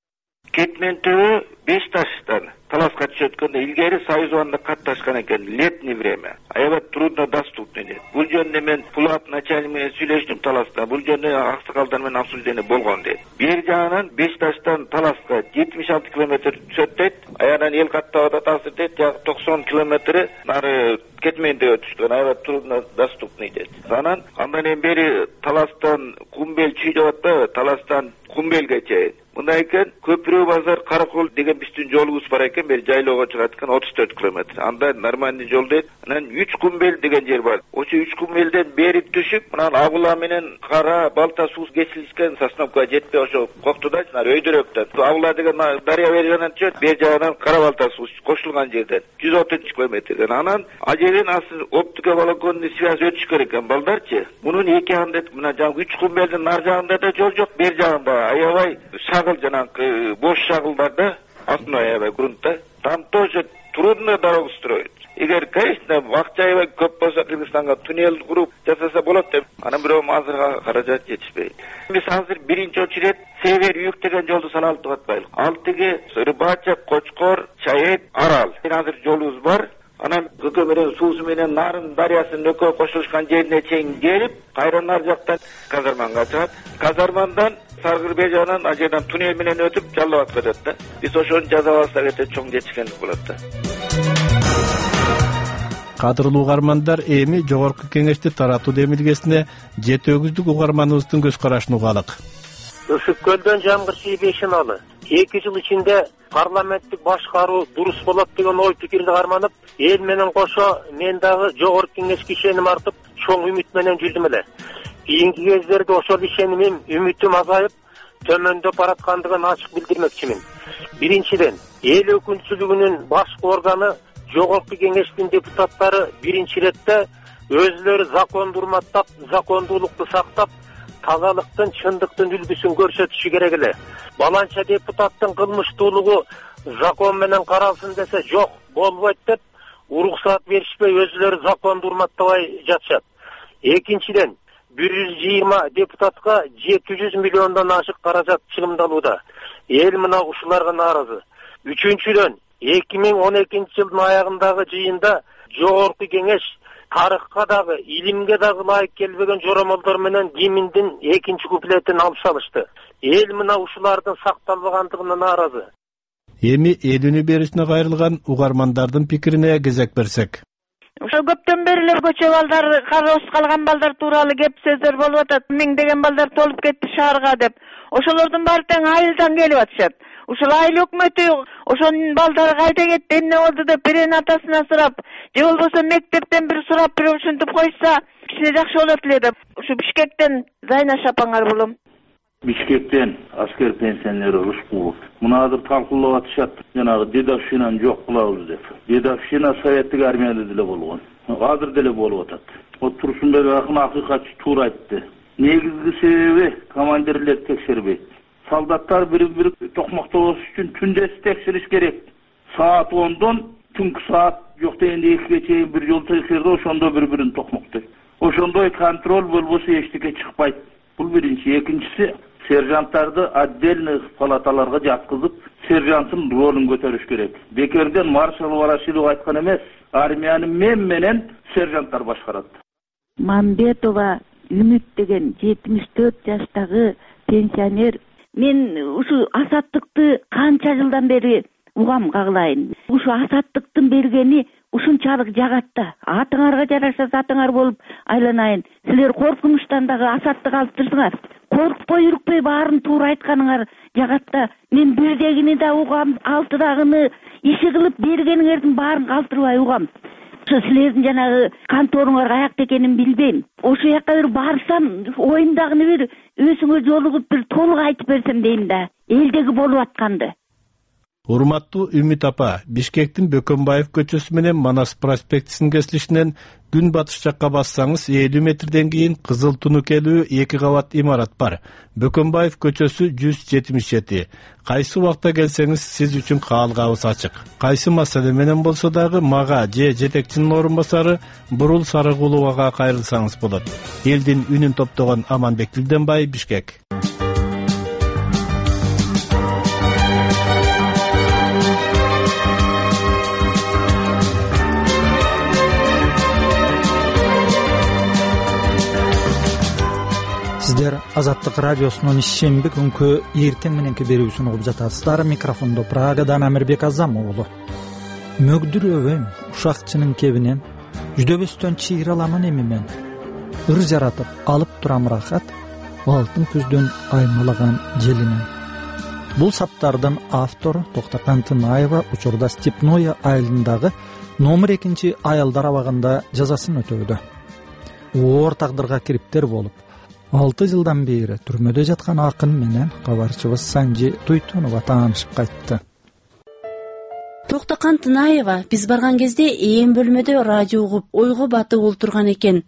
Кетмен түбү беш таштан таласка түшөт экен. Илгери Союзбанда катташкан экен. Летний время. Аябай трудно доступный дейт. Бул жөнүндө мен Пулап начальник менен сүйлөштүм таласта. Бул жөнүндө аксакалдар менен обсуждение болгон дейт. Бир жагынан беш таштан таласка жетимиш алты километр түшөт дейт. Аянан эл каттап атасыз дейт. Жагы токсон километри нары Кетменде өтүшкөн. Аябай трудно доступный дейт. Анан андан эми бери таластан Кумбел чүй деп атпайбы? Таластан Кумбелге чейин. Мындай экен, Көпүрө базар Каракол деген биздин жолубуз бар экен, бери жайлоого чыгат экен отуз төрт километр. Анда нормальный жол дейт. Анан үч Кумбел деген жер бар. Ошо үч Кумбелден бери түшүп, мынан Абула менен Кара Балта суу кесилишкен Сосновкага жетпей ошо Коктуда, нары өйдөрөктөн. Абула деген дарыя берген түшөт, бер жагынан Кара Балта суу кошулган жерден жүз отуз километрден. Анан ал жерден асыл оптика волоконный связь өтүш керек экен балдарчы. Мунун эки жагында мына жаңы үч Кумбелдин нар жагында да жол жок, бер жагында аябай шагыл жанагы бош шагылдарда основной аябай грунтта. Там тоже трудно дорогу строить. Эгер, конечно, акча аябай көп болсо Кыргызстанга туннель куруп жасаса болот деп, анан бирок азырга каражат жетишпейт. Биз азыр биринчи очередь Север Юг деген жолду салалы деп атпайлы. Ал тиги Рыбача, Кочкор, Чаек, Арал. Азыр жолубуз бар. Анан Көкө менен суусу менен Нарын дарыясынын экөө кошулушкан жерине чейин келип, кайра нар жактан Казарманга чыгат. Казармандан Саргыр бер жагынан ал жерден туннель менен өтүп Жалал Абадка өтөт да. Биз ошону жаза алсак эте чоң жетишкендик болот да. Кадырлуу угармандар, эми жогорку кеңешти таратуу демилгесине жети өгүздүк угарманыбыздын көз карашын угалык. Өшүп-көлдөн жамгыр шийбешин алы. эки жыл ичинде парламенттик башкаруу дурус болот деген ой пикирди карманып, эл менен кошо мен дагы жогорку кеңешке ишеним артып, чоң үмүт менен жүрдүм эле. Кийинки кездерде ошол ишенимим, үмүтүм азайып, төмөндөп бараткандыгын ачык билдирмекчимин. Биринчиден, эл өкүлчүлүгүнүн башкы органы жогорку кеңештин депутаттары биринчи иретте өзүлөрү законду урматтап, закондуулукту сактап, тазалыктын, чындыктын үлгүсүн көрсөтүшү керек эле. Баланча депутаттын кылмыштуулугу закон менен каралсын десе жок, болбойт деп, уруксаат беришпей өзүлөрү законду урматтабай жатышат. Экинчиден, бир жүз жыйырма депутатка жети жүз миллиондон ашык каражат чыгымдалууда. Эл мына ушуларга нааразы. Үчүнчүдөн, эки миң он экинчи жылдын аягындагы жыйында жогорку кеңеш тарыхка дагы, илимге дагы ылайык келбеген жоромолдор менен гимндин экинчи куплетин алып салышты. Эл мына ушулардын сакталбагандыгына нааразы. Эми эл үнү берүүсүнө кайрылган угармандардын пикирине кезек берсек. Ошо көптөн бери эле көчө балдар, кароосуз калган балдар тууралуу кеп сөздөр болуп атат. Миңдеген балдар толуп кетти шаарга деп. Ошолордун баары тең айылдан келип атышат. Ушул айыл өкмөтү ошонун балдары кайда кетти, эмне болду деп биринин атасына сурап, же болбосо мектептен бир сурап, бир ушинтип койса, кичине жакшы болот эле деп. Ушу Бишкектен Зайнаш апаңар булум. Бишкектен аскер пенсионери Рушкулов. Мына азыр талкуулап атышат, жанагы дедовщинаны жок кылабыз деп. Дедовщина советтик армияда деле болгон. Азыр деле болуп атат. Вот Турсунбек акын акыйкатчы туура айтты. Негизги себеби командирлер текшербейт. Солдаттар бири-бири токмоктобош үчүн түндө текшериш керек. Саат ондон түнкү саат жок дегенде экиге чейин бир жол текшерди, ошондо бири-бирин токмоктойт. Ошондой контроль болбосо эчтеке чыкпайт. Бул биринчи. Экинчиси, сержанттарды отдельный палаталарга жаткызып, сержанттын ролун көтөрүш керек. Бекерден маршал Ворошилов айткан эмес, армияны мен менен сержанттар башкарат. Мамбетова Үмүт деген жетимиш төрт жаштагы пенсионер. Мен ушу азаттыкты канча жылдан бери угам кагылайын. Ушу азаттыктын бергени ушунчалык жагат да. Атыңарга жараша затыңар болуп айланайын. Силер коркунучтан дагы азаттык алып турсуңар. Коркпой, үркпөй баарын туура айтканыңар жагат да. Мен бирдегини да угам, алтыдагыны иши кылып бергениңердин баарын калтырбай угам. Ошо силердин жанагы конторуңар каякта экенин билбейм. Ошо жака бир барсам, оюмдагыны бир өзүңө жолугуп бир толук айтып берсем дейм да. Элдеги болуп атканды. Урматтуу Үмүт апа, Бишкектин Бөкөнбаев көчөсү менен Манас проспектисинин кесилишинен күн батыш жакка бассаңыз элүү метрден кийин кызыл тунукелүү эки кабат имарат бар. Бөкөнбаев көчөсү жүз жетимиш жети. Кайсы убакта келсеңиз сиз үчүн каалгабыз ачык. Кайсы маселе менен болсо дагы мага же жетекчинин орун басары Бурул Сарыгуловага кайрылсаңыз болот. Элдин үнүн топтогон Аманбек Билденбай, Бишкек. сиздер Азаттык радиосунун ишемби күнкү эртең мененки берүүсүн угуп жатасыздар. Микрофондо Прагадан Амирбек Азам уулу. Мөгдүрөбөйм ушакчынын кебинен, жүдөбөстөн чыйраламын эми мен. Ыр жаратып алып турам рахат, алтын күздөн аймалаган желинен. Бул саптардын автору Токтокан Тынаева учурда Степное айылындагы номер экинчи аялдар абагында жазасын өтөөдө. Оор тагдырга кириптер болуп, алты жылдан бери түрмөдө жаткан акын менен кабарчыбыз Санжи Туйтунова таанышып кайтты. Токтокан Тынаева биз барган кезде ээн бөлмөдө радио угуп, ойго батып олтурган экен.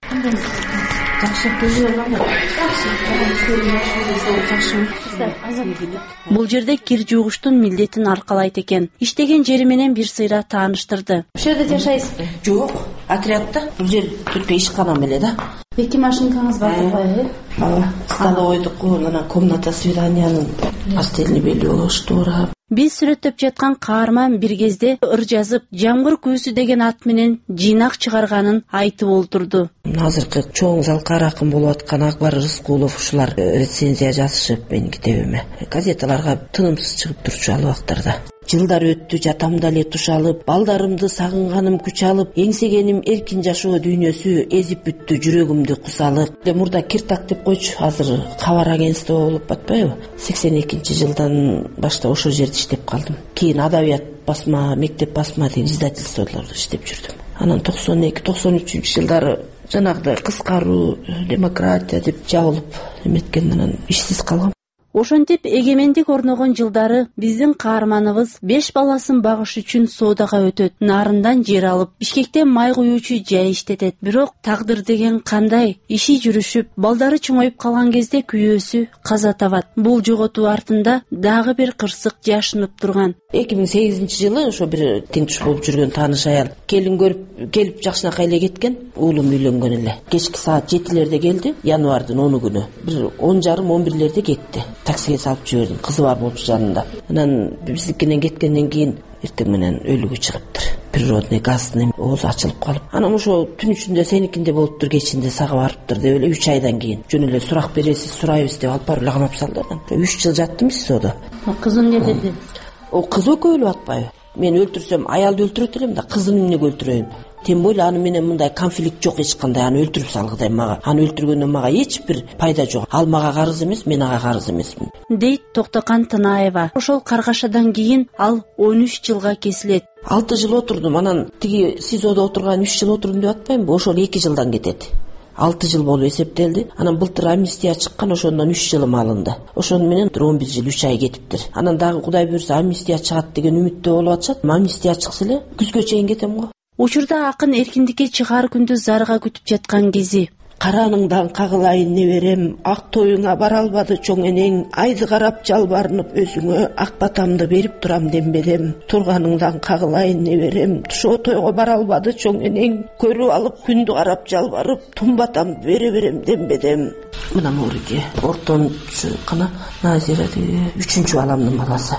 Бул жерде кир жуугуштун милдетин аркалайт экен. Иштеген жери менен бир сыйра тааныштырды. Ошол жерде жашайсызбы? Жок, отрядда. Бул жер түрпө ишканам эле да. Эки машинкаңыз барбы? Ооба. Столовойдуку, анан комната свиданиянын постельный белье штора. Биз сүрөттөп жаткан каарман бир кезде ыр жазып, Жамгыр күүсү деген ат менен жыйнак чыгарганын айтып олтурду. Азыркы чоң залкар акын болуп аткан Акбар Рыскулов ушулар рецензия жазышып менин китебиме. Газеталарга тынымсыз чыгып турчу ал убактарда. Жылдар өттү, жатамда эле туш алып, балдарымды сагынганым күч алып, эңсегеним эркин жашоо дүйнөсү эзип бүттү жүрөгүмдү кусалып. Мурда Киртак деп койчу, азыр кабар агентство болуп батпайбы? сексен экинчи жылдан баштап ошол жерде иштеп калдым. Кийин адабият басма, мектеп басма деген издательстволордо иштеп жүрдүм. Анан токсон эки токсон үчүнчү жылдары жанагыдай кыскаруу, демократия деп жабылып эметкен, анан ишсиз калгам. Ошентип эгемендик орногон жылдары биздин каарманыбыз беш баласын багыш үчүн соодага өтөт. Нарындан жер алып, Бишкектен май куюучу жай иштетет. Бирок тагдыр деген кандай? Иши жүрүшүп, балдары чоңоюп калган кезде күйөөсү каза табат. Бул жоготуу артында дагы бир кырсык жашынып турган. эки миң сегизинчи жылы ошо бир тең туш болуп жүргөн тааныш аял келин көрүп келип жакшынакай эле кеткен. Уулум үйлөнгөн эле. Кечки саат жетилерде келди, январдын оны күнү. Бир он жарым он бирлерде кетти. Таксиге салып жибердим, кызы бар болчу жанында. Анан биздикинен кеткенден кийин эртең менен өлүгү чыгыптыр. Природный газдын оозу ачылып калып. Анан ошо түн ичинде сеникинде болуптур, кечинде сага барыптыр деп эле үч айдан кийин жөн эле сурак бересиз, сурайбыз деп алып барып эле камап салды. үч жыл жаттым СИЗОдо. Кызым эмне деди? О, кыз экөө өлүп атпайбы? Мен өлтүрсөм аялды өлтүрөт элем да, кызын эмнеге өлтүрөйм? Тем более аны менен мындай конфликт жок, эч кандай аны өлтүрүп салгыдай мага. Аны өлтүргөндөн мага эч бир пайда жок. Ал мага карыз эмес, мен ага карыз эмесмин. Дейт Токтокан Тынаева. Ошол каргашадан кийин ал он үч жылга кесилет. алты жыл отурдум, анан тиги СИЗОдо отурган үч жыл отурдум деп атпаймынбы? Ошол эки жылдан кетет. алты жыл болуп эсептелди. Анан былтыр амнистия чыккан, ошондон үч жылым алынды. Ошону менен он бир жыл үч ай кетиптир. Анан дагы Кудай буйрса амнистия чыгат деген үмүттө болуп атышат. Амнистия чыкса эле күзгө чейин кетем го. Учурда акын эркиндикке чыгаар күндү зарга күтүп жаткан кези. Караныңдан кагылайын неберем, ак тоюңа бара албады чоң энең, айды карап жалбарынып өзүңө ак батамды берип турам дембедем. Турганыңдан кагылайын неберем, тушоо тойго бара албады чоң энең, көрүп алып күндү карап жалбарып, тун батамды бере берем дембедем. Мына Морике, ортончу кана Назира деген үчүнчү баламдын баласы.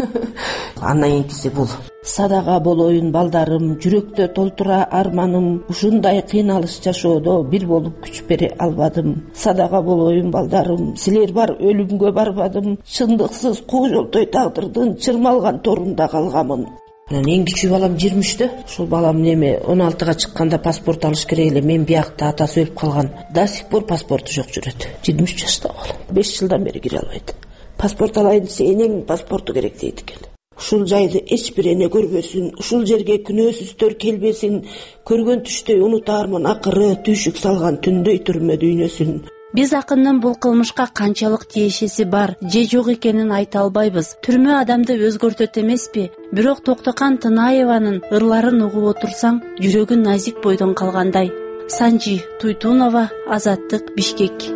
Андан кийинкиси бул. Садага болоюн балдарым, жүрөктө толтура арманым, ушундай кыйналыш жашоодо бир болуп күч бере албадым. Садага болоюн балдарым, силер бар өлүмгө барбадым, чындыксыз куу жолтой тагдырдын чырмалган торунда калгамын. Анан эң кичүү балам жыйырма үчтө. Ушул балам неме он алтыга чыкканда паспорт алыш керек эле. Мен биякта атасы өлүп калган. До сих пор паспорту жок жүрөт. жыйырма үч жашта балам. беш жылдан бери кире албайт. Паспорт алайын десе энең паспорту керек дейт экен. Ушул жайды эч бир эне көрбөсүн, ушул жерге күнөөсүздөр келбесин, көргөн түштөй унутаармын акыры, түйшүк салган түндөй түрмө дүйнөсүн. Биз акындын бул кылмышка канчалык тиешеси бар же жок экенин айта албайбыз. Түрмө адамды өзгөртөт эмеспи? Бирок Токтокан Тынаеванын ырларын угуп отурсаң, жүрөгүң назик бойдон калгандай. Санжи Туйтунова, Азаттык, Бишкек.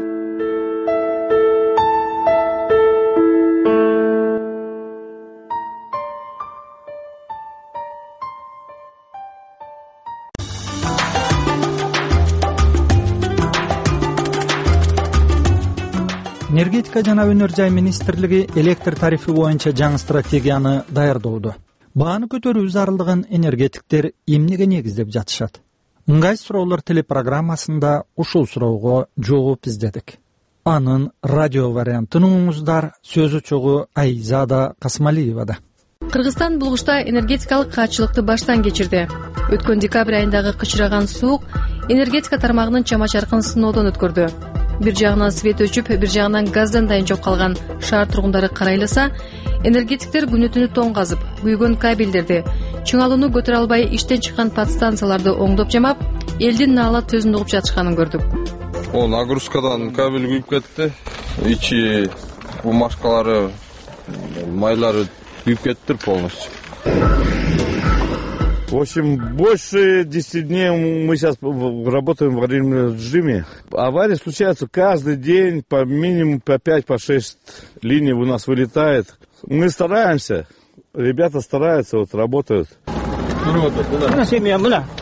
Энергетика жана өнөр жай министрлиги электр тарифи боюнча жаңы стратегияны даярдоодо. Бааны көтөрүү зарылдыгын энергетиктер эмнеге негиздеп жатышат? Ыңгай суроолор телепрограммасында ушул суроого жооп издедик. анын радио вариантын угуңуздар. Сөзү чогу Айзада Касмалиевада. Кыргызстан булгушта энергетикалык каатчылыкты баштан кечирди. Өткөн декабрь айындагы кычыраган суук энергетика тармагынын чама-чаркын сыноодон өткөрдү. Бир жагынан свет өчүп, бир жагынан газдан дайын жок калган шаар тургундары карайласа, энергетиктер күнү түнү тоң казып, күйгөн кабелдерди, чыңалууну көтөрө албай иштен чыккан подстанцияларды оңдоп жамап, элдин наала төзүн угуп жатышканын көрдүк. О, нагрузкадан кабель күйүп кетти. Ичи бумажкалары, майлары күйүп кетти полностью. В общем, больше десяти дней мы сейчас работаем в аварийном режиме. Аварии случаются каждый день, по минимум по пять, по шесть линий у нас вылетает. Мы стараемся, ребята стараются, вот работают. Первые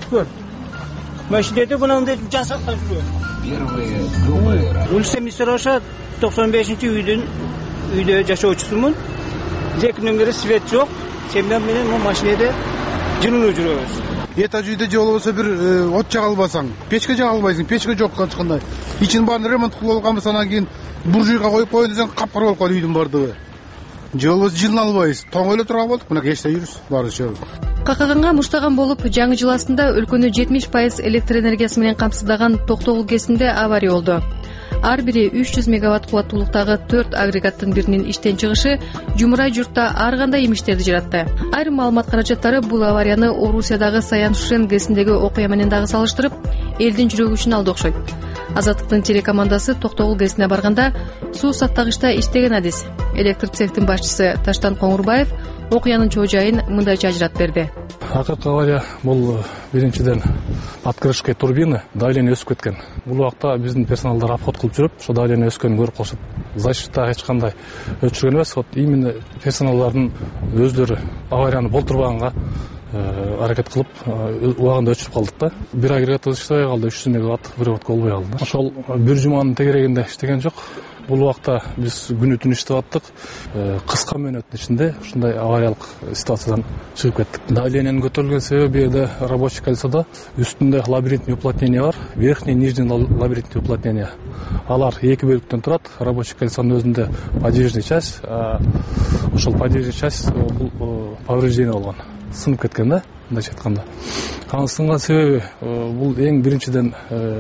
грубые. Улица Мистероша, тоқсан бешинчи үйдөн үйдө жашоочусумун. Экинин бири свет жок. Семьям менен мы машинеде жылынып жүрөбүз. Этаж үйдө же болбосо бир от жага албасаң, печке жага албайсың, печке жок качкандай. Ичин баарын ремонт кылып алган болсо анан кийин буржуйга коюп коюн десең капкара болуп калды үйдүн бардыгы. Же болбосо жылына албайбыз. Тоң эле турган болдук, мына кечте жүрүбүз, баары чөбү. Какаганга муштаган болуп, жаңы жыл астында өлкөнү жетимиш пайыз электр энергиясы менен камсыздаган Токтогул КЭСинде авария болду. Ар бири үч жүз мегаватт кубаттуулуктагы төрт агрегаттын биринин иштен чыгышы жумурай журтта ар кандай имиштерди жаратты. Айрым маалымат каражаттары бул аварияны Орусиядагы Саян-Шушен КЭСиндеги окуя менен дагы салыштырып, элдин жүрөгү үчүн алды окшойт. Азаттыктын телекомандасы Токтогул КЭСине барганда суу сактагычта иштеген адис. Электр цехтин башчысы Таштан Коңурбаев окуянын чоо жайын мындайча ажыратып берди. Акыркы авария бул биринчиден открышка турбины давление өсүп кеткен. Бул убакта биздин персоналдар обход кылып жүрүп, ошо давление өскөнүн көрүп калышат. Защита эч кандай өчүргөн эмес, вот именно персоналдардын өздөрү аварияны болтурбаганга аракет кылып убагында өчүрүп калдык да. Бир агрегат иштебей калды, үч жүз мегаватт выработка болбой калды. Ошол бир жуманын тегерегинде иштеген жок. Бул убакта биз күнү түн иштеп аттык. Кыска мөөнөттүн ичинде ушундай авариялык ситуациядан чыгып кеттик. Давлениянын көтөрүлгөн себеби бу рабочий колесодо үстүндө лабиринтный уплотнение бар, верхний, нижний лабиринтный уплотнение. Алар эки бөлүктөн турат. Рабочий колесонун өзүндө подвижный часть, ошол подвижный часть бул повреждение болгон. Сынып кеткен да, мындайча айтканда. Анын сынган себеби бул эң биринчиден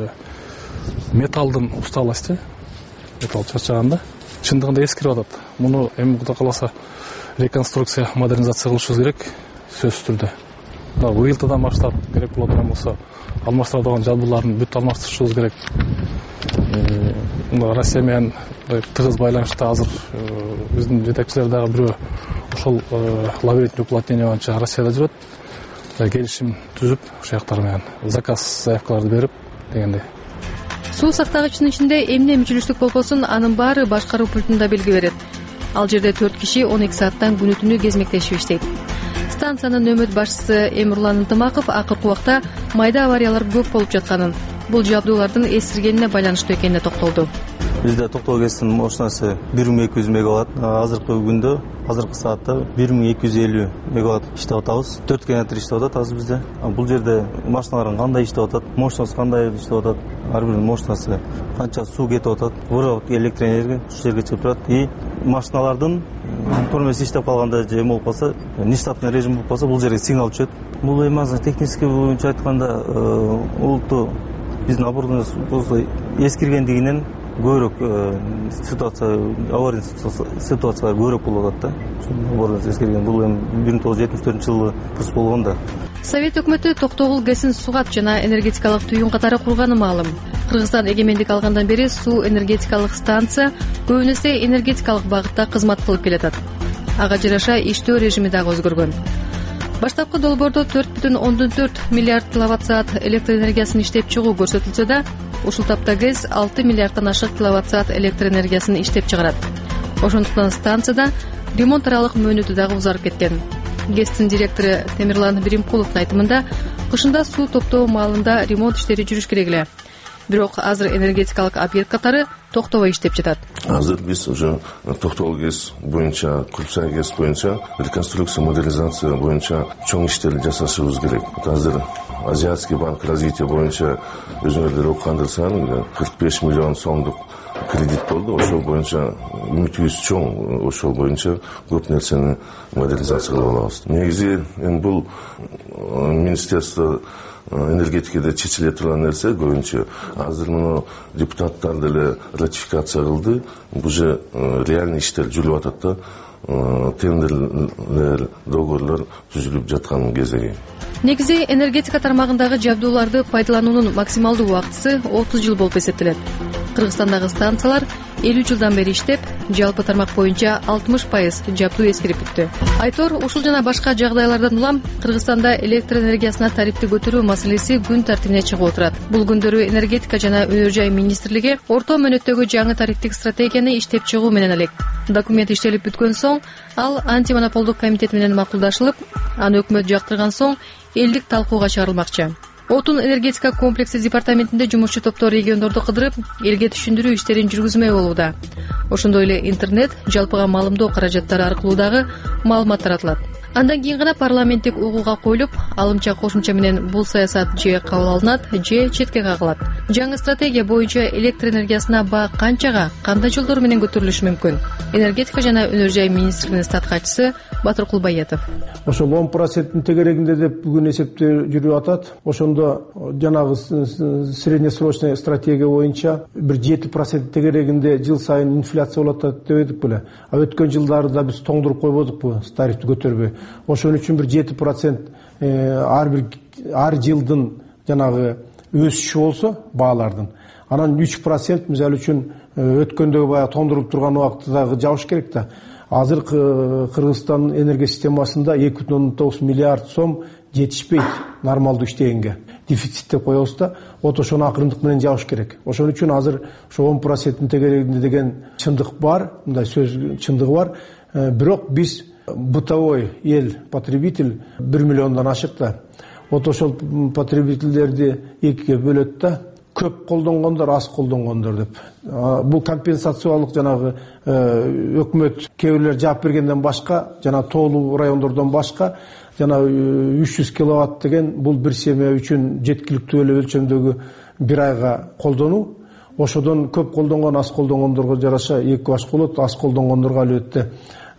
металлдын усталости. Металл чарчаганда чындыгында эскирип атат. Муну эми Кудай кааласа реконструкция, модернизация кылышыбыз керек сөзсүз түрдө. Мына быйылтадан баштап керек боло турган болсо алмаштыра турган жабдууларын бүт алмаштырышыбыз керек. Мына Россия менен тыгыз байланышта азыр биздин жетекчилер дагы бирөө ошол лабиринтный уплотнение боюнча Россияда жүрөт. Келишим түзүп, ошол жактар менен заказ заявкаларды берип дегендей. Суу сактагычтын ичинде эмне мүчүлүштүк болбосун, анын баары башкаруу пультунда белги берет. Ал жерде төрт киши он эки сааттан күнү түнү кезмектешип иштейт. Станциянын нөмөт башчысы Эмирлан Ынтымаков акыркы убакта майда авариялар көп болуп жатканын, бул жабдуулардын эскиргенине байланыштуу экенине токтолду. Бизде Токтогул КЭСинин мощностью бир миң эки жүз мегаватт, азыркы күндө, азыркы саатта бир миң эки жүз элүү мегаватт иштеп атабыз. төрт генератор иштеп атат азыр бизде. Бул жерде машиналардын кандай иштеп атат, мощность кандай иштеп атат, ар биринин мощностью канча суу кетип атат, выработка электроэнергия ушул жерге чыгып турат. И машиналардын тормоз иштеп калганда же эме болуп калса, нештатный режим болуп калса, бул жерге сигнал түшөт. Бул эми азыр технический боюнча айтканда, улуттуу биздин оборудованиябыз эскиргендигинен көбүрөөк ситуация, аварий ситуациялар көбүрөөк болуп атат да. Оборудованиябыз эскирген. Бул эми бир миң тогуз жүз жетимиш төртүнчү жылы пуш болгон да. Совет өкмөтү Токтогул КЭСин сугат жана энергетикалык түйүн катары курганы маалым. Кыргызстан эгемендик алгандан бери суу энергетикалык станция көбүн эсе энергетикалык багытта кызмат кылып келатат. Ага жараша иштөө режими дагы өзгөргөн. Баштапкы долбоордо төрт бүтүн ондон төрт миллиард киловатт саат электр энергиясын иштеп чыгуу көрсөтүлсө да, ушул тапта КЭС алты миллиарддан ашык киловатт саат электр энергиясын иштеп чыгарат. Ошондуктан станцияда ремонт аралык мөөнөтү дагы узарып кеткен. КЭСтин директору Темирлан Биримкуловдун айтымында, кышында суу топтоо маалында ремонт иштери жүрүш керек эле. Бирок азыр энергетикалык объект катары токтобой иштеп жатат. Азыр биз уже Токтогул КЭС боюнча, Курсай КЭС боюнча реконструкция, модернизация боюнча чоң иштерди жасашыбыз керек. Азыр Азиатский банк развития боюнча өзүңөрдөр окугандырсаңар, кырк беш миллион сомдук кредит болду. Ошол боюнча үмүтүбүз чоң. Ошол боюнча көп нерсени модернизация кылып алабыз. Негизи эми бул министерство энергетикада чечиле турган нерсе көбүнчө. Азыр муну депутаттар деле ратификация кылды. Уже реальный иштер жүрүп атат да. Тендерлер, договорлор түзүлүп жаткан кезеги. Негизи энергетика тармагындагы жабдууларды пайдалануунун максималдуу убактысы отуз жыл болуп эсептелет. Кыргызстандагы станциялар элүү жылдан бери иштеп, жалпы тармак боюнча алтымыш пайыз жабдуу эскирип бүттү. Айтор ушул жана башка жагдайлардан улам Кыргызстанда электр энергиясына тарифти көтөрүү маселеси күн тартибине чыгып отурат. Бул күндөрү энергетика жана өнөр жай министрлиги орто мөөнөттөгү жаңы тарифтик стратегияны иштеп чыгуу менен элек. Документ иштелип бүткөн соң, ал антимонополдук комитет менен макулдашылып, аны өкмөт жактырган соң элдик талкууга чыгарылмакчы. Отун энергетика комплекси департаментинде жумушчу топтор региондорду кыдырып, элге түшүндүрүү иштерин жүргүзмөй болууда. Ошондой эле интернет, жалпыга маалымдоо каражаттары аркылуу дагы маалымат таратылат. Андан кийин гана парламенттик угууга коюлуп, алымча кошумча менен бул саясат же кабыл алынат, же четке кагылат. Жаңы стратегия боюнча электр энергиясына баа канчага, кандай жолдор менен көтөрүлүшү мүмкүн? Энергетика жана өнөр жай министрлигинин статкачысы Батыр Кулбаетов. Ошол он проценттин тегерегинде деп бүгүн эсептөө жүрүп атат. Ошондо жанагы среднесрочный стратегия боюнча бир жети процент тегерегинде жыл сайын инфляция болот деп едик беле. А өткөн жылдарда биз тоңдуруп койбодукпу тарифти көтөрбөй. Ошон үчүн бир жети процент ар бир ар жылдын жанагы өсүшү болсо баалардын. Анан үч процент мисалы үчүн өткөндөгү баягы тоңдуруп турган убактыдагы жабыш керек да. Азыр Кыргызстан энергия системасында эки бүтүн ондон тогуз миллиард сом жетишпейт нормалдуу иштегенге. Дефицит деп коебуз да, вот ошону акырындык менен жабыш керек. Ошон үчүн азыр ошо он проценттин тегерегинде деген чындык бар, мындай сөз чындыгы бар. Бирок биз бытовой эл потребитель бир миллиондон ашык да. Вот ошол потребительдерди экиге бөлөт да. Көп колдонгондор, аз колдонгондор деп. Бул компенсациялык жанагы өкмөт кээ бирлер жаап бергенден башка, жана тоолуу райондордон башка, жана үч жүз киловатт деген бул бир семья үчүн жеткиликтүү эле өлчөмдөгү бир айга колдонуу. Ошодон көп колдонгон, аз колдонгондорго жараша эки баш болот, аз колдонгондорго албетте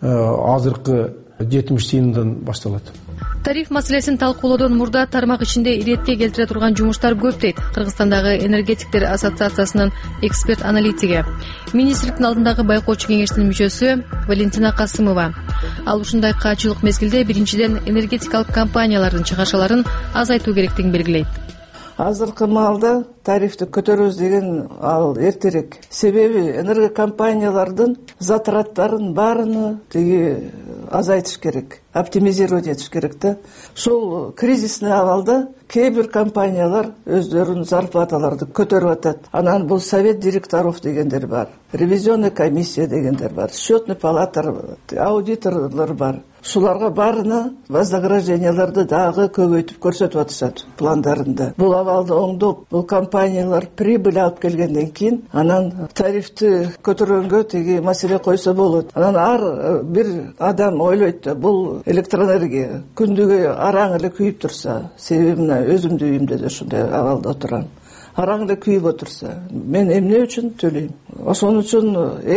азыркы жетимиш тыйындан башталат. Тариф маселесин талкуулоодон мурда тармак ичинде иретке келтире турган жумуштар көп дейт Кыргызстандагы энергетиктер ассоциациясынын эксперт аналитиги. Министрликтин алдындагы байкоочу кеңештин мүчөсү Валентина Касымова. Ал ушундай кайчылык мезгилде биринчиден энергетикалык компаниялардын чыгашаларын азайтуу керектигин белгилейт. Азыркы маалда тарифти көтөрөбүз деген ал эртерээк. Себеби энергия компаниялардын затраттарын баарыны тиги азайтыш керек, оптимизировать этиш керек да. Ушул кризисный абалда кээ бир компаниялар өздөрүнүн зарплаталарды көтөрүп атат. Анан бул совет директоров дегендер бар, ревизионный комиссия дегендер бар, счетный палата, аудиторлор бар. Шуларга баарына вознагражденияларды дагы көбөйтүп көрсөтүп атышат пландарында. Бул абалды оңдоп, бул компаниялар прибыль алып келгенден кийин анан тарифти көтөргөнгө тиги маселе койсо болот. Анан ар бир адам ойлойт да, бул электроэнергия күндүгө араң эле күйүп турса, себеби мына өзүмдүн үйүмдө да ушундай абалда отурам. Араң эле күйүп отурса, мен эмне үчүн төлөйм? Ошон үчүн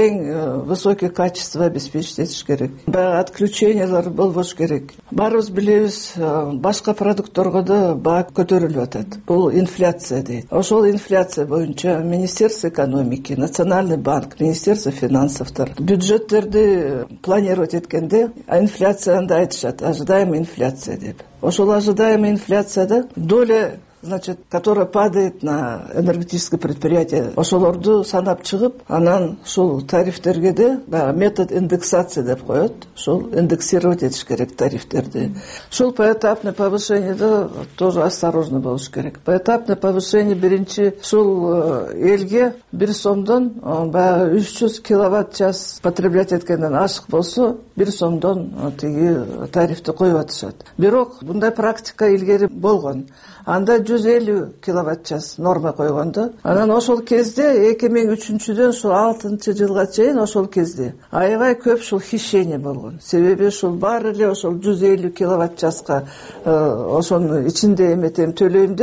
эң высокий качество обеспечить этиш керек. Баягы отключениялар болбош керек. Баарыбыз билебиз, башка продукторго да баа көтөрүлүп атат. Бул инфляция дейт. Ошол инфляция боюнча Министерство экономики, Национальный банк, Министерство финансовдор бюджеттерди планировать эткенде инфляцияны айтышат, ожидаемая инфляция деп. Ошол ожидаемая инфляцияда доля, значит, которая падает на энергетическое предприятие, ошолорду санап чыгып, анан ушул тарифтерге де метод индексации деп коет, ушул индексировать этиш керек тарифтерди. Ушул поэтапное повышение да тоже осторожно болуш керек. Поэтапное повышение биринчи ушул элге бир сомдон баягы үч жүз киловатт час потреблять эткенден ашык болсо, бир сомдон тиги тарифти коюп атышат. Бирок мындай практика илгери болгон. Анда жүз элүү киловатт час норма койгондо. Анан ошол кезде эки миң үчүнчүдөн ушул алтынчы жылга чейин ошол кезде аябай көп ушул хищение болгон. Себеби ушул баары эле ошол жүз элүү киловатт часка ошонун ичинде эметем төлөйм деп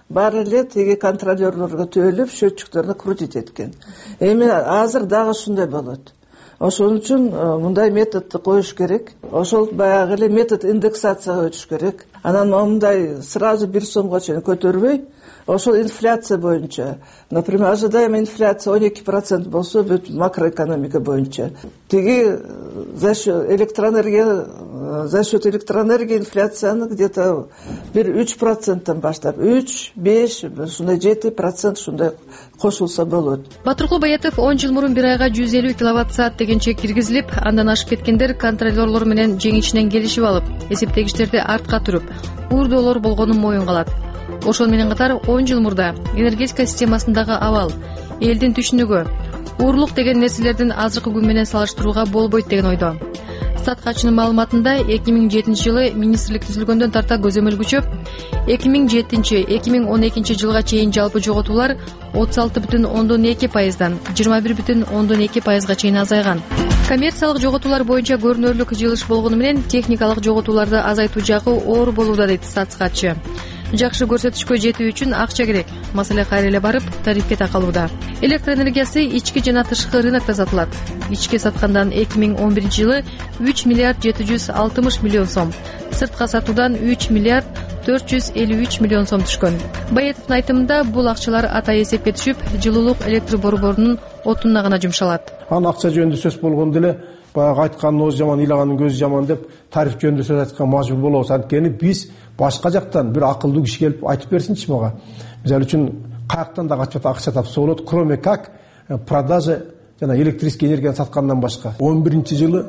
баары эле тиги контролерлорго төлөп счетчиктерине крутить эткен. Эми азыр дагы ушундай болот. Ошон үчүн мындай методду коюш керек. Ошол баягы эле метод индексацияга өтүш керек. Анан мындай сразу бир сомго чейин көтөрбөй, ошол инфляция боюнча, например, ожидаемая инфляция он эки процент болсо, бүт макроэкономика боюнча тиги за счет электроэнергия за счет электроэнергии инфляцияны где-то бир үч проценттен баштап үч беш ушундай жети процент ушундай кошулса болот. Батыркул Баятов он жыл мурун бир айга жүз элүү киловатт саат деген чек киргизилип, андан ашып кеткендер контролерлор менен жеңишинен келишип алып, эсептегичтерди артка туруп, уурдоолор болгонун моюнга алат. Ошол менен катар он жыл мурда энергетика системасындагы абал, элдин түшүнүгү, уурлук деген нерселердин азыркы күн менен салыштырууга болбойт деген ойдо. Статкачынын маалыматында эки миң жетинчи жылы министрлик түзүлгөндөн тарта көзөмөлгүчө эки миң жетинчи эки миң он экинчи жылга чейин жалпы жоготуулар отуз алты бүтүн ондон эки пайыздан жыйырма бир бүтүн ондон эки пайызга чейин азайган. Коммерциялык жоготуулар боюнча көрүнөрлүк жылыш болгону менен техникалык жоготууларды азайтуу жагы оор болууда, дейт статскачы. Жакшы көрсөтүшкө жетүү үчүн акча керек. Маселе кайра эле барып, тарифке такалууда. Электр энергиясы ички жана тышкы рынокто сатылат. Ички саткандан эки миң он биринчи жылы үч миллиард жети жүз алтымыш миллион сом, сыртка сатуудан үч миллиард төрт жүз элүү үч миллион сом түшкөн. Баятовдун айтымында бул акчалар ата эсепке түшүп, жылуулук электр борборунун отуна гана жумшалат. Анан акча жөнүндө сөз болгондо эле баягы айткан ооз жаман, ыйлагандын көзү жаман деп тариф жөнүндө сөз айтканга мажбур болобуз. Анткени биз башка жактан бир акылдуу киши келип айтып берсинчи мага. Мисалы үчүн каяктан да акча тапса болот, кроме как продажа жана электрический энергияны саткандан башка. он биринчи жылы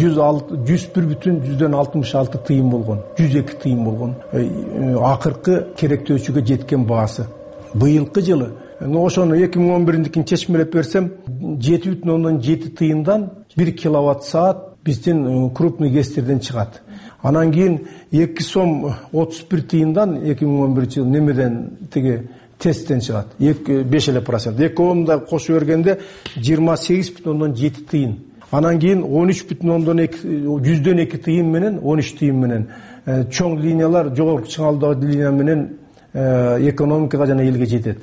жүз бир бүтүн жүздөн алтымыш алты тыйын болгон, жүз эки тыйын болгон. Акыркы керектөөчүгө жеткен баасы. Быйылкы жылы ошону эки миң он бириндикин чечмелеп берсем, жети бүтүн ондон жети тыйындан бир киловатт саат биздин крупный гэстерден чыгат. Анан кийин эки сом отуз бир тыйындан эки миң он биринчи жылы немеден тиги тесттен чыгат. беш эле процент. Экөөнү да кошуп бергенде жыйырма сегиз бүтүн ондон жети тыйын. Анан кийин он үч бүтүн ондон эки жүздөн эки тыйын менен он үч тыйын менен чоң линиялар, жогорку чыңалдагы линия менен экономикага жана элге жетет.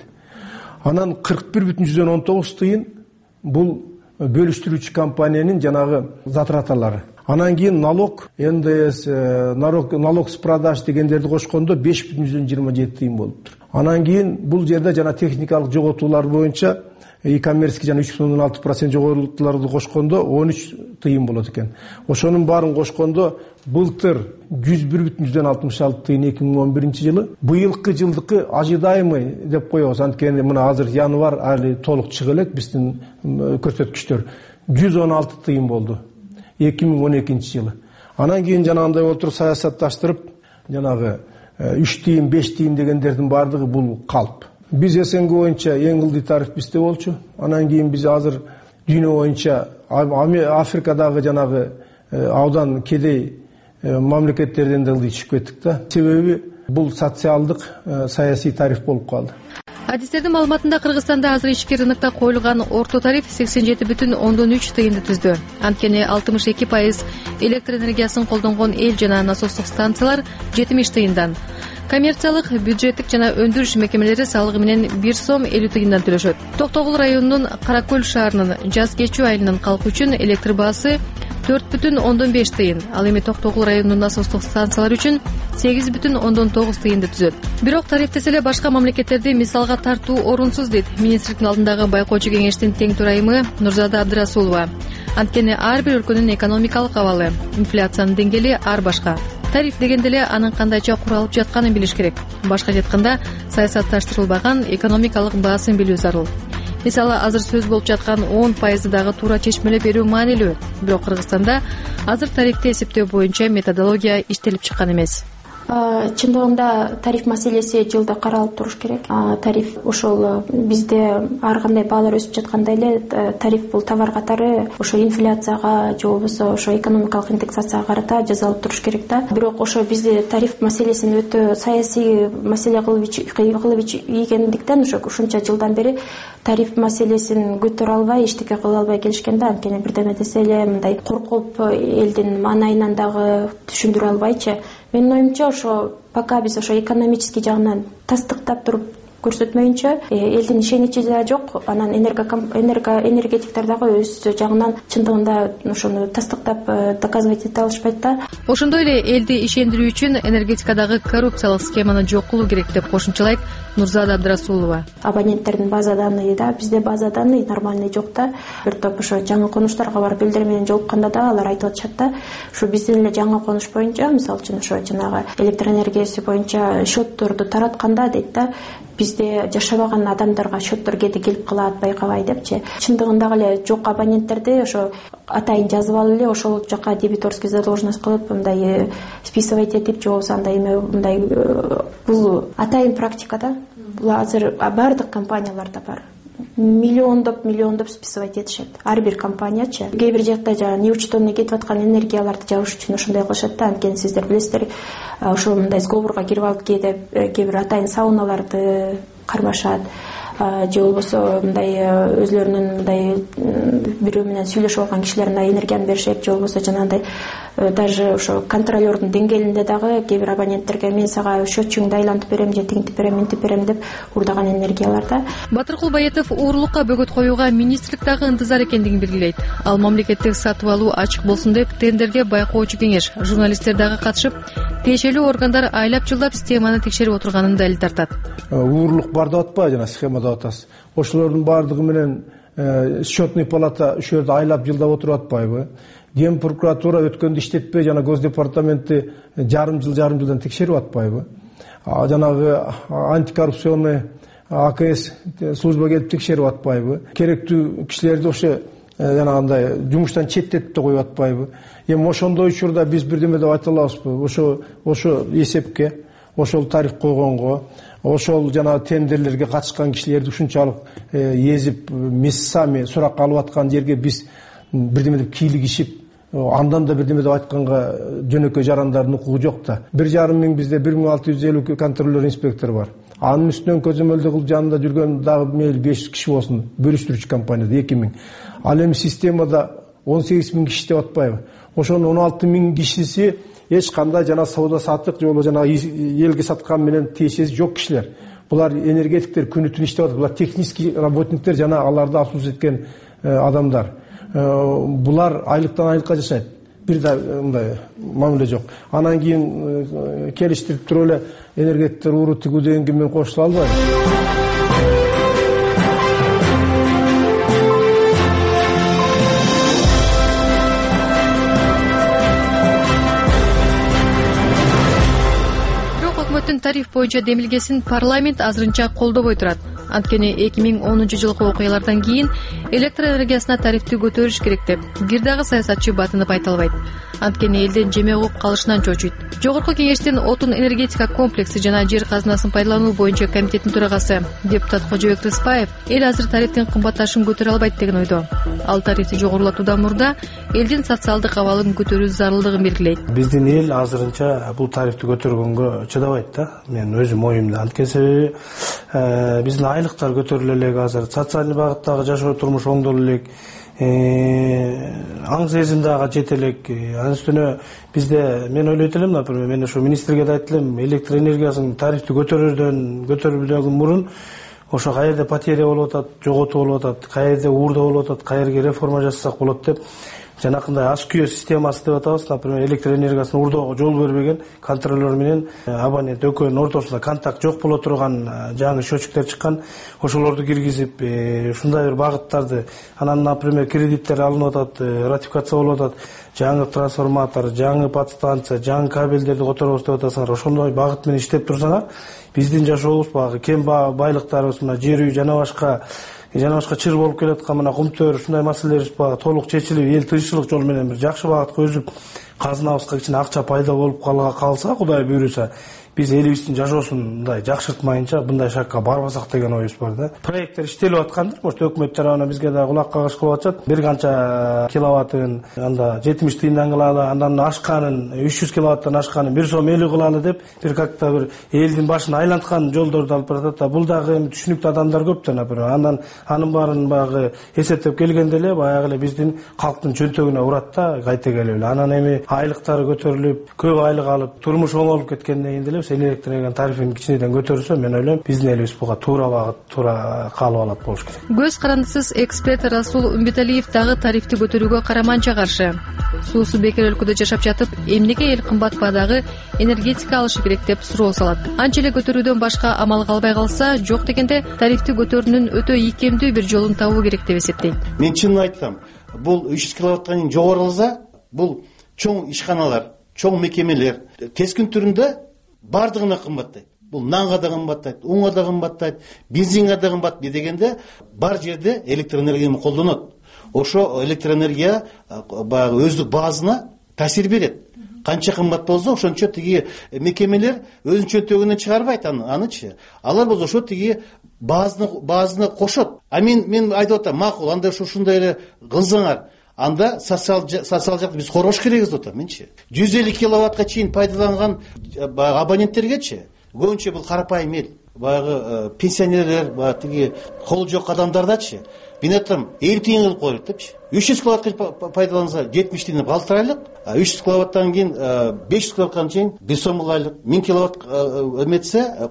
Анан кырк бир бүтүн жүздөн он тогуз тыйын бул бөлүштүрүүчү компаниянын жанагы затраталары. Анан кийин налог, эн дэ эс, налог, налог с продаж дегендерди кошкондо беш бүтүн жүздөн жыйырма жети тыйын болуптур. Анан кийин бул жерде жана техникалык жоготуулар боюнча и-коммерцкий жана үч бүтүн ондон алты процент жоготууларды кошкондо он үч тыйын болот экен. Ошонун баарын кошкондо былтыр жүз бир бүтүн жүздөн алтымыш алты тыйын эки миң он биринчи жылы, быйылкы жылдыкы ожидаемый деп коебуз. Анткени мына азыр январь али толук чыга элек биздин көрсөткүчтөр жүз он алты тыйын болду эки миң он экинчи жылы. Анан кийин жанагындай отуруп саясатташтырып, жанагы үч тыйын, беш тыйын дегендердин баардыгы бул калп. Биз СНГ боюнча эң ылдый тариф бизде болчу. Анан кийин биз азыр дүйнө боюнча Африкадагы жанагы аудан кедей мамлекеттерден да ылдый түшүп кеттик да. Себеби бул социалдык саясий тариф болуп калды. Адистердин маалыматында Кыргызстанда азыр ички рынокто коюлган орто тариф сексен жети бүтүн ондон үч тыйынды түздү. Анткени алтымыш эки пайыз электр энергиясын колдонгон эл жана насостук станциялар жетимиш тыйындан, коммерциялык, бюджеттик жана өндүрүш мекемелери салыгы менен бир сом элүү тыйындан төлөшөт. Токтогул районунун Кара Көл шаарынын жаз кечүү айынын калкы үчүн электр баасы төрт бүтүн ондон беш тыйын, ал эми Токтогул районунун насостук станциялары үчүн сегиз бүтүн ондон тогуз тыйынды түзөт. Бирок тарифтесе эле башка мамлекеттерди мисалга тартуу орунсуз, дейт министрликтин алдындагы байкоочу кеңештин тең төрайымы Нурзада Абдырасулова. Анткени ар бир өлкөнүн экономикалык абалы, инфляциянын деңгээли ар башка. Тариф дегенде эле анын кандайча куралып жатканын билиш керек. Башкача айтканда, саясатташтырылбаган экономикалык баасын билүү зарыл. Мисалы, азыр сөз болуп жаткан он пайызды дагы туура чечмелеп берүү маанилүү. Бирок Кыргызстанда азыр тарифти эсептөө боюнча методология иштелип чыккан эмес. Чындыгында тариф маселеси жылда каралып туруш керек. Тариф ошол бизде ар кандай баалар өсүп жаткандай эле тариф бул товар катары ошо инфляцияга же болбосо ошо экономикалык индексацияга карата жазалып туруш керек да. Бирок ошо бизде тариф маселесин өтө саясий маселе кылып ийгендиктен ошо ушунча жылдан бери тариф маселесин көтөрө албай, эчтеке кыла албай келишкен да. Анткени бирдеме десе эле мындай коркуп элдин маанайынан дагы түшүндүрө албайчы Менин оюмча ошо пока биз ошо экономический жагынан тастыктап туруп көрсөтмөйүнчө элдин ишеничи да жок. Анан энергетиктер дагы өз жагынан чындыгында ошону тастыктап доказывать эте алышпайт да. Ошондой эле элди ишендирүү үчүн энергетикадагы коррупциялык схеманы жок кылуу керек деп кошумчалайт Нурзада Абдрасулова. Абоненттердин база данные да, бизде база данные нормальный жок да. Бир топ ошо жаңы конуштарга барып билдирме менен жолукканда да алар айтып атышат да. Ушу биздин эле жаңы конуш боюнча, мисалы үчүн ошо жанагы электроэнергиясы боюнча счетторду таратканда дейт да, бизде жашабаган адамдарга счеттор кээде келип калат, байкабай депчи. Чындыгында эле жок абоненттерди ошо атайын жазып алып эле ошол жака дебиторский задолженность кылып мындай списывать этип, же болбосо андай эме мындай бул атайын практика да. Бул азыр бардык компанияларда бар. Миллиондоп миллиондоп списывать этишет. Ар бир компаниячы. Кээ бир жакта жана неучтенный кетип аткан энергияларды жабыш үчүн ошондой кылышат да. Анткени сиздер билесиздер, ошол мындай сговорго кирип алып кээде кээ бир атайын сауналарды кармашат, же болбосо мындай өзлөрүнүн мындай бирөө менен сүйлөшүп алган кишилерине энергияны беришет, же болбосо жанагындай даже ошо контролердун деңгээлинде дагы кээ бир абоненттерге мен сага счетчигиңди айлантып берем же тигинтип берем, мынтип берем деп урдаган энергияларда. Батыркул Баетов уурулукка бөгөт коюуга министрлик дагы ынтызар экендигин белгилейт. Ал мамлекеттик сатып алуу ачык болсун деп тендерге байкоочу кеңеш, журналисттер дагы катышып, тиешелүү органдар айлап жылдап системаны текшерип отурганын далил тартат. Уурулук бар деп атпайбы, жана схемада атасыз. Ошолордун баардыгы менен счетный палата ушул жерде айлап жылдап отуруп атпайбы? Ген прокуратура өткөндө иштетпей, жана Гос департаменти жарым жыл жарым жылдан текшерип атпайбы? Жанагы антикоррупционный А К С служба келип текшерип атпайбы? Керектүү кишилерди ошо жанагындай жумуштан четтетип да коюп атпайбы? Эми ошондой учурда биз бирдеме деп айта алабызбы? Ошо ошо эсепке, ошол тариф койгонго, ошол жана тендерлерге катышкан кишилерди ушунчалык эзип мессами суракка алып аткан жерге биз бирдеме деп кийлигишип, андан да бирдеме деп айтканга жөнөкөй жарандардын укугу жок да. бир жарым миң бизде бир миң алты жүз элүү контролер инспектор бар. Анын үстүнөн көзөмөлдөө кылып жанында жүргөн дагы мейли беш жүз киши болсун, бөлүштүрүүчү компанияда эки миң. Ал эми системада он сегиз миң киши иштеп атпайбы? Ошонун он алты миң кишиси эч кандай жана сауда саттык же болбосо жана элге саткан менен тиешеси жок кишилер. Булар энергетиктер күнү түн иштеп атат. Булар технический работниктер жана аларды обслуживать эткен адамдар. Булар айлыктан айлыкка жашайт. Бир да мындай мамиле жок. Анан кийин келиштирип туруп эле энергетиктер уру тигүү дегенге мен кошула албайм. Тариф боюнча демилгесин парламент азырынча колдобой турат. Анткени эки миң онунчу жылкы окуялардан кийин электр энергиясына тарифти көтөрүш керек деп бир дагы саясатчы батынып айта албайт. Анткени элдин жеме угуп калышынан чочуйт. Жогорку кеңештин отун энергетика комплекси жана жер казынасын пайдалануу боюнча комитеттин төрагасы депутат Кожобек Рыспаев эл азыр тарифтин кымбатташын көтөрө албайт деген ойдо. Ал тарифти жогорулатуудан мурда элдин социалдык абалын көтөрүү зарылдыгын белгилейт. Биздин эл азырынча бул тарифти көтөргөнгө чыдабайт да. Мен өзүм оюмда. Анткени себеби биздин айлыктар көтөрүлө элек, азыр социалдык багыттагы жашоо турмуш оңдоло элек, аң сезим дагы жете элек. Анын үстүнө бизде мен ойлойт элем, например, мен ошо министрге да айттым, электр энергиясынын тарифти көтөрүүдөн көтөрүүдөн мурун ошо каерде потеря болуп атат, жоготуу болуп атат, каерде уурда болуп атат, каерге реформа жасасак болот деп жанакындай аш күйөө системасы деп атабыз. Например, электр энергиясын уурдоого жол бербеген контролер менен абонент экөөнүн ортосунда контакт жок боло турган жаңы счетчиктер чыккан. Ошолорду киргизип, ушундай бир багыттарды, анан, например, кредиттер алынып атат, ратификация болуп атат, жаңы трансформатор, жаңы подстанция, жаңы кабелдерди которобуз деп атасыңар. Ошондой багыт менен иштеп турсаңар, биздин жашообуз багы кем байлыктарыбыз, мына жер үй жана башка жана башка чыр болуп келаткан мына кумтөр ушундай маселелер багы толук чечилип, эл тынччылык жол менен бир жакшы багытка өзүп, казынабызга кичине акча пайда болуп калса, Кудай буйруса, биз элибиздин жашоосун мындай жакшыртмайынча мындай шакка барбасак деген оюбуз бар да. Проекттер иштелип аткандыр. Может өкмөт тарабынан бизге да кулак кагыш кылып атышат. Бир канча киловаттын анда жетимиш тыйындан кылалы, андан ашканын үч жүз киловаттан ашканын бир сом элүү кылалы деп бир какта бир элдин башын айланткан жолдорду алып баратат да. Бул дагы эми түшүнүктүү адамдар көп да, например. Андан анын баарын баягы эсептеп келгенде эле баягы эле биздин калктын чөнтөгүнө урат да, кайта келип эле. Анан эми айлыктары көтөрүлүп, көп айлык алып, турмуш оңолуп кеткенден кийин деле электр энергиянын тарифин кичинеден көтөрүлсө, мен ойлойм биздин элибиз буга туура багыт, туура каалап алат болуш керек. Көз карандысыз эксперт Расул Үмбеталиев дагы тарифти көтөрүүгө караманча каршы. Суусу бекер өлкөдө жашап жатып, эмнеге эл кымбат баадагы энергетика алышы керек деп суроо салат. Анча эле көтөрүүдөн башка амал калбай калса, жок дегенде тарифти көтөрүүнүн өтө ийкемдүү бир жолун табуу керек деп эсептейт. Мен чынын айтсам, бул үч жүз киловаттан кийин жогорулса, бул чоң ишканалар, чоң мекемелер тескин түрүндө бардыгына кымбаттайт. Бул нанга да кымбаттайт, унга да кымбаттайт, бензинге да кымбат дегенде бар жерде электр энергияны колдонот. Ошо электр энергия баягы өздүк базына таасир берет. Канча кымбат болсо, ошончо тиги мекемелер өзүнүн чөнтөгүнөн чыгарбайт анычы. Алар болсо ошо тиги базаны базаны кошот. А мен мен айтып атам, макул, анда ушундай эле кылсаңар, анда социал социал жакты биз коргош керекпиз деп атам менчи. жүз элүү киловаттка чейин пайдаланган абоненттергечи көбүнчө бул карапайым эл, баягы пенсионерлер, баягы тиги колу жок адамдардачы мен айтам элүү тыйын кылып коелук депчи. үч жүз киловатка пайдаланса жетимиш тыйын алты айлык, үч жүз киловаттан кийин беш жүз киловатка чейин бир сом айлык, миң киловатт эметсе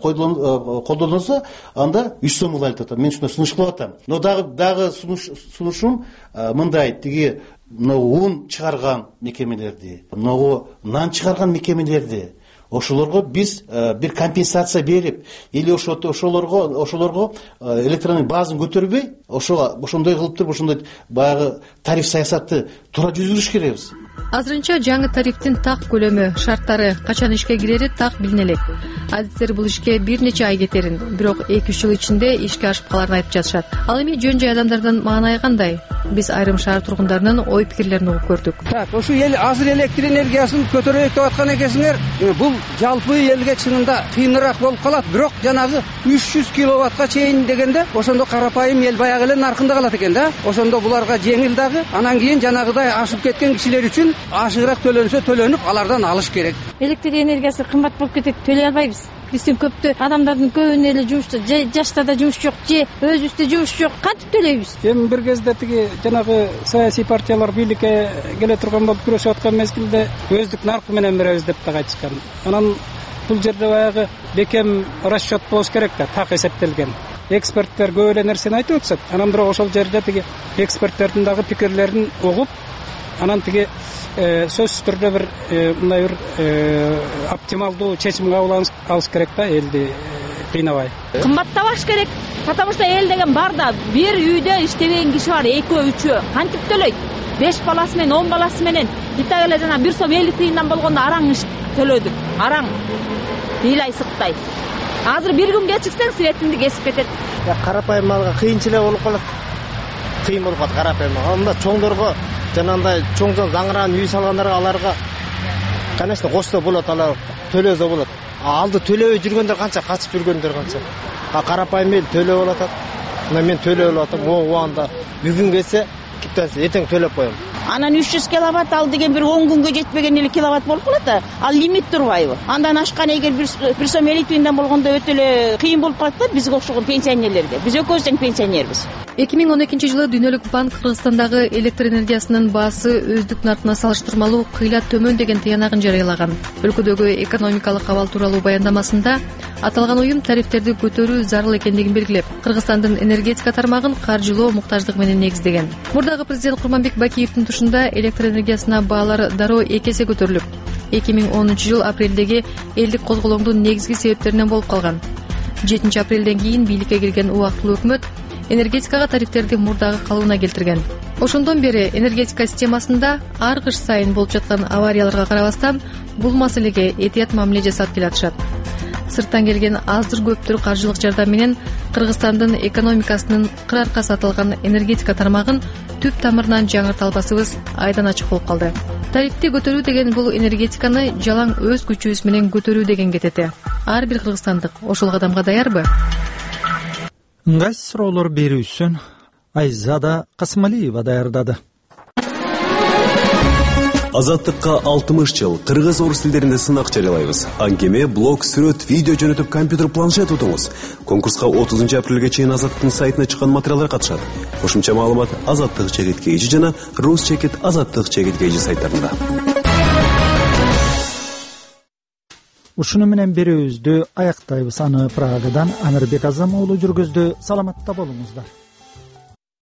колдонсо анда үч сом айлык деп атам. Мен ушуну сунуш кылып атам. Но дагы дагы сунушум мындай, тиги могу ун чыгарган мекемелерди, могу нан чыгарган мекемелерди ошолорго биз бир компенсация берип, или ошо ошолорго ошолорго электронный базаны көтөрбөй, ошо ошондой кылып туруп ошондой баягы тариф саясатты туура жүзүрүш керекпиз. Азырынча жаңы тарифтин так көлөмү, шарттары, качан ишке кирери так билине элек. Адистер бул ишке бир нече ай кетерин, бирок эки үч жыл ичинде ишке ашып каларын айтып жатышат. Ал эми жөн жай адамдардан маанай кандай? Биз айрым шаар тургундарынын ой пикирлерин угуп көрдүк. Так, ошо эл азыр электр энергиясын көтөрөйт деп аткан экенсиңер. Бул жалпы элге чынында кыйыныраак болуп калат, бирок жанагы үч жүз киловаттка чейин дегенде ошондо карапайым эл баягы эле наркында калат экен да. Ошондо буларга жеңил дагы. Анан кийин жанагыдай ашып кеткен кишилер үчүн ашыгыраак төлөнсө төлөнүп, алардан алыш керек. Электр энергиясы кымбат болуп кетет, төлөй албайбыз. Биздин көптө адамдардын көбүнүн эле жумушта, же жаштарда жумуш жок, же өзүбүздө жумуш жок. Кантип төлөйбүз? Эми бир кезде тиги жанагы саясий партиялар бийликке келе турган болуп күрөшүп аткан мезгилде өздүк наркы менен беребиз деп да айтышкан. Анан бул жерде баягы бекем расчет болуш керек да, так эсептелген. Эксперттер көп эле нерсени айтып атышат. Анан бирок ошол жерде тиги эксперттердин дагы пикирлерин угуп, анан тиги сөзсүз түрдө бир мындай бир оптималдуу чечим кабыл алыш керек да, элди кыйнабай. Кымбаттабаш керек, потому что эл деген бар да, бир үйдө иштебеген киши бар, экөө, үчөө. Кантип төлөйт? беш баласы менен, он баласы менен итак эле жана бир сом элүү тыйындан болгондо араң төлөдүк. Араң ыйлай сыктай. Азыр бир күн кечиксең светинди кесип кетет. Карапайым малга кыйынчылык болуп калат. Кыйын болуп калат карапайым. Анда чоңдорго жанагындай чоң-чоң заңыран үй салгандарга аларга конечно кошсо болот, алар төлөсө болот. Алды төлөбөй жүргөндөр канча, качып жүргөндөр канча. А карапайым эл төлөп алат. Мына мен төлөп алатам, могу убагында бүгүн келсе, кептенсе эртең төлөп коем. Анан үч жүз киловатт ал деген бир он күнгө жетпеген эле киловатт болуп калат да. Ал лимит турбайбы? Андан ашкан эгер бир сом элүү тыйындан болгондо өтө эле кыйын болуп калат да бизге окшогон пенсионерлерге. Биз экөөбүз тең пенсионербиз. эки миң он экинчи жылы Дүйнөлүк банк Кыргызстандагы электр энергиясынын баасы өздүк наркына салыштырмалуу кыйла төмөн деген тыянагын жарыялаган. Өлкөдөгү экономикалык абал тууралуу баяндамасында аталган уюм тарифтерди көтөрүү зарыл экендигин белгилеп, Кыргызстандын энергетика тармагын каржылоо муктаждыгы менен негиздеген. Мурдагы президент Курманбек Бакиевдин тушунда электр энергиясына баалар дароо эки эсе көтөрүлүп, эки миң онунчу жыл апрелдеги элдик козголоңдун негизги себептеринен болуп калган. жетинчи апрелден кийин бийликке келген убактылуу өкмөт энергетикага тарифтерди мурдагы калыбына келтирген. Ошондон бери энергетика системасында ар кыш сайын болуп жаткан аварияларга карабастан бул маселеге этият мамиле жасап келатышат. Сырттан келген аздыр көптүр каржылык жардам менен Кыргызстандын экономикасынын кыр аркасы аталган энергетика тармагын түп тамырынан жаңырта албасыбыз айдан ачык болуп калды. Тарифти көтөрүү деген бул энергетиканы жалаң өз күчүбүз менен көтөрүү деген кетети. ар бир кыргызстандык ошол кадамга даярбы? Ыңгайсыз суроолор берүүсүн Айзада Касымалиева даярдады. Азаттыкка алтымыш жыл кыргыз орус тилдеринде сынак жарыялайбыз. Аңгеме, блог, сүрөт, видео жөнөтүп компьютер, планшет утуңуз. Конкурска отузунчу апрелге чейин Азаттыктын сайтына чыккан материалдар катышат. Кошумча маалымат Азаттык чекит кейжи жана Рус чекит Азаттык чекит кейжи сайттарында. Ушуну менен берүүбүздү аяктайбыз. Аны Прагадан Амирбек Азам уулу жүргүздү. Саламатта болуңуздар.